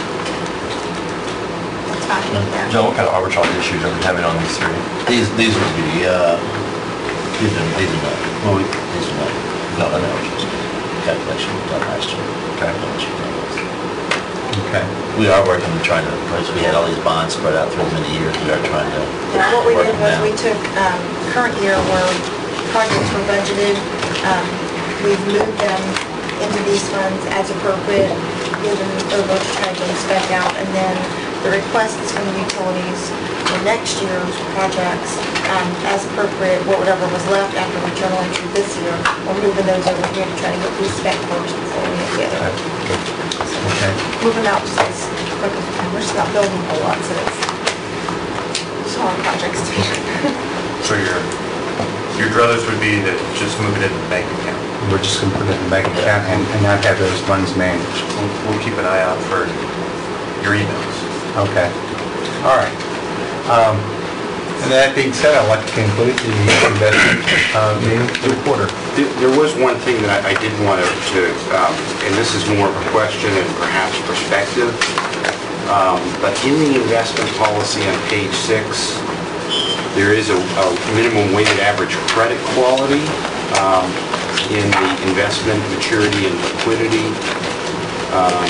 That's fine, yeah. John, what kind of arbitrage issues are we having on these three? These, these would be, uh, these are, these are not, well, we, these are not, no, I know, just calculation we done last year. Okay. Know what you've done. Okay. We are working on trying to, because we had all these bonds spread out through many years, we are trying to. Yeah, what we work did them was down. we took um, current year where projects were budgeted, um, we've moved them into these funds as appropriate, given over to try to get them spec out, and then the requests from the utilities for next year's projects, um, as appropriate, whatever was left after the journal entry this year, we're moving those over here to try to get these spec first before we get together. Okay. Moving out just as quick as we can, we're just not building a whole lot, so it's smaller projects to So your, your druthers would be that just move it in the bank account. We're just gonna put it in the bank account and, and not have those funds managed. We'll, we'll keep an eye out for your emails. Okay. All right. Um, And that being said, I'd like to conclude the investment uh, meeting for the quarter. There there was one thing that I I did want to, um, and this is more of a question and perhaps perspective, um, but in the investment policy on page six, there is a a minimum weighted average credit quality um, in the investment maturity and liquidity, um,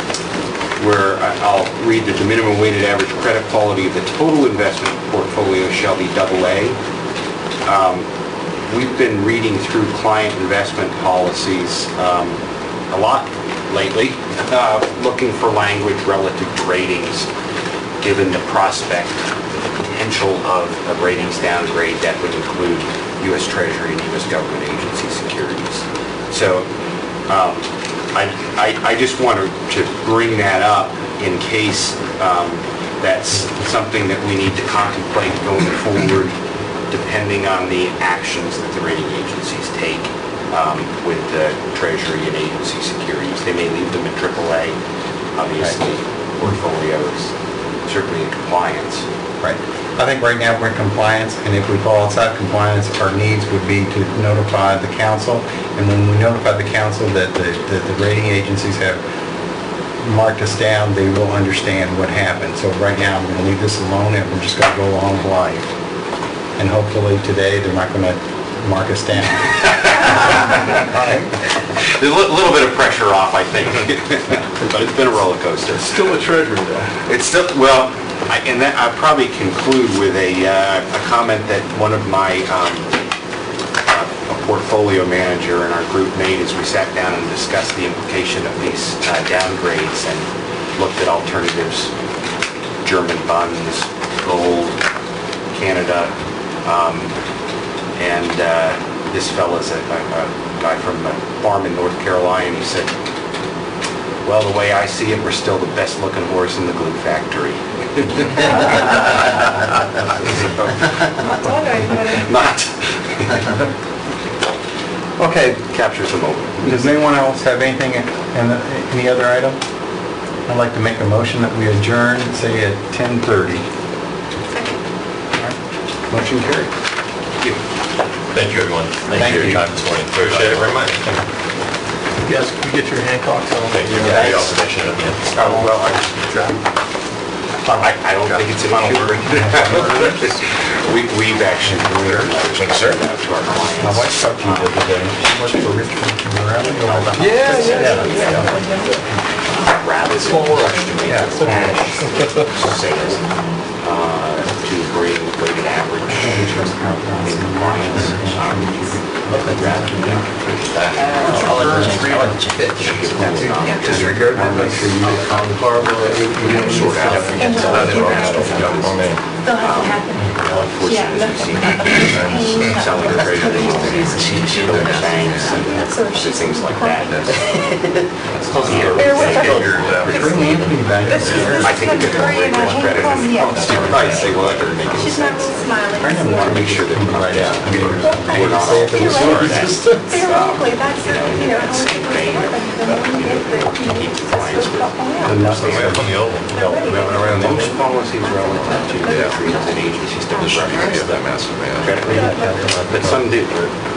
where I- I'll read that the minimum weighted average credit quality of the total investment portfolio shall be double A. Um, We've been reading through client investment policies um, a lot lately, uh, looking for language relative to ratings, given the prospect, the potential of a ratings downgrade that would include U S Treasury and U S government agency securities. So um, I, I, I just wanted to bring that up in case um, that's something that we need to contemplate going forward, depending on the actions that the rating agencies take um, with uh, Treasury and agency securities. They may leave them in triple A. Obviously, portfolio is certainly in compliance. Right. I think right now we're in compliance, and if we fall outside compliance, our needs would be to notify the council. And when we notify the council that the, that the rating agencies have marked us down, they will understand what happened. So right now, I'm going to leave this alone, and we're just going to go along with life. And hopefully today, they're not going to mark us down. There's a li- little bit of pressure off, I think, but it's been a roller coaster. It's still a treasury though. It's still, well, I- and that, I'll probably conclude with a, uh, a comment that one of my, um, uh, a portfolio manager in our group made as we sat down and discussed the implication of these uh, downgrades and looked at alternatives, German bonds, gold, Canada, um, and uh, this fella's a, a, a guy from a farm in North Carolina, and he said, well, the way I see it, we're still the best looking horse in the glue factory. Not. Okay, Captures the moment. does anyone else have anything, in the- any other item? I'd like to make a motion that we adjourn, say at ten thirty. Motion carried. Thank you, everyone. Thank for your you. time this morning. Appreciate it very much. Yes, can we get your Hancocks on? Thank you for the observation at the end. Oh, well, I, I I don't think it's an issue. We, we've actually, we're, Sir? to our My clients. wife talked to you the other day. She works for Richard Morelli. Yeah, yeah, yeah. Rather than estimate Yeah. sales uh, to bring weighted average in compliance. um, rather than- I'll let you, I'll let you pitch. That's not- disregard that, make sure you call Barbara. Sort out. They'll have to happen. Unfortunately, we see people selling treasuries, She, she those knows. banks, and other things like that. Bear with her. Bring Anthony back. I think if they're very much credit, I say, well, that doesn't make any She's not sense. really smiling. I We want to make sure that we're not, yeah, we're not all Theoretically, theoretically, that's, you know, you know, that's how many vain. people are going to get the, you know, Keep that's compliance what's with up on Way up on the oval. No, we haven't around the most policies relative to the treaties and agencies don't Yeah, recognize that massive man. credit rating, but some do.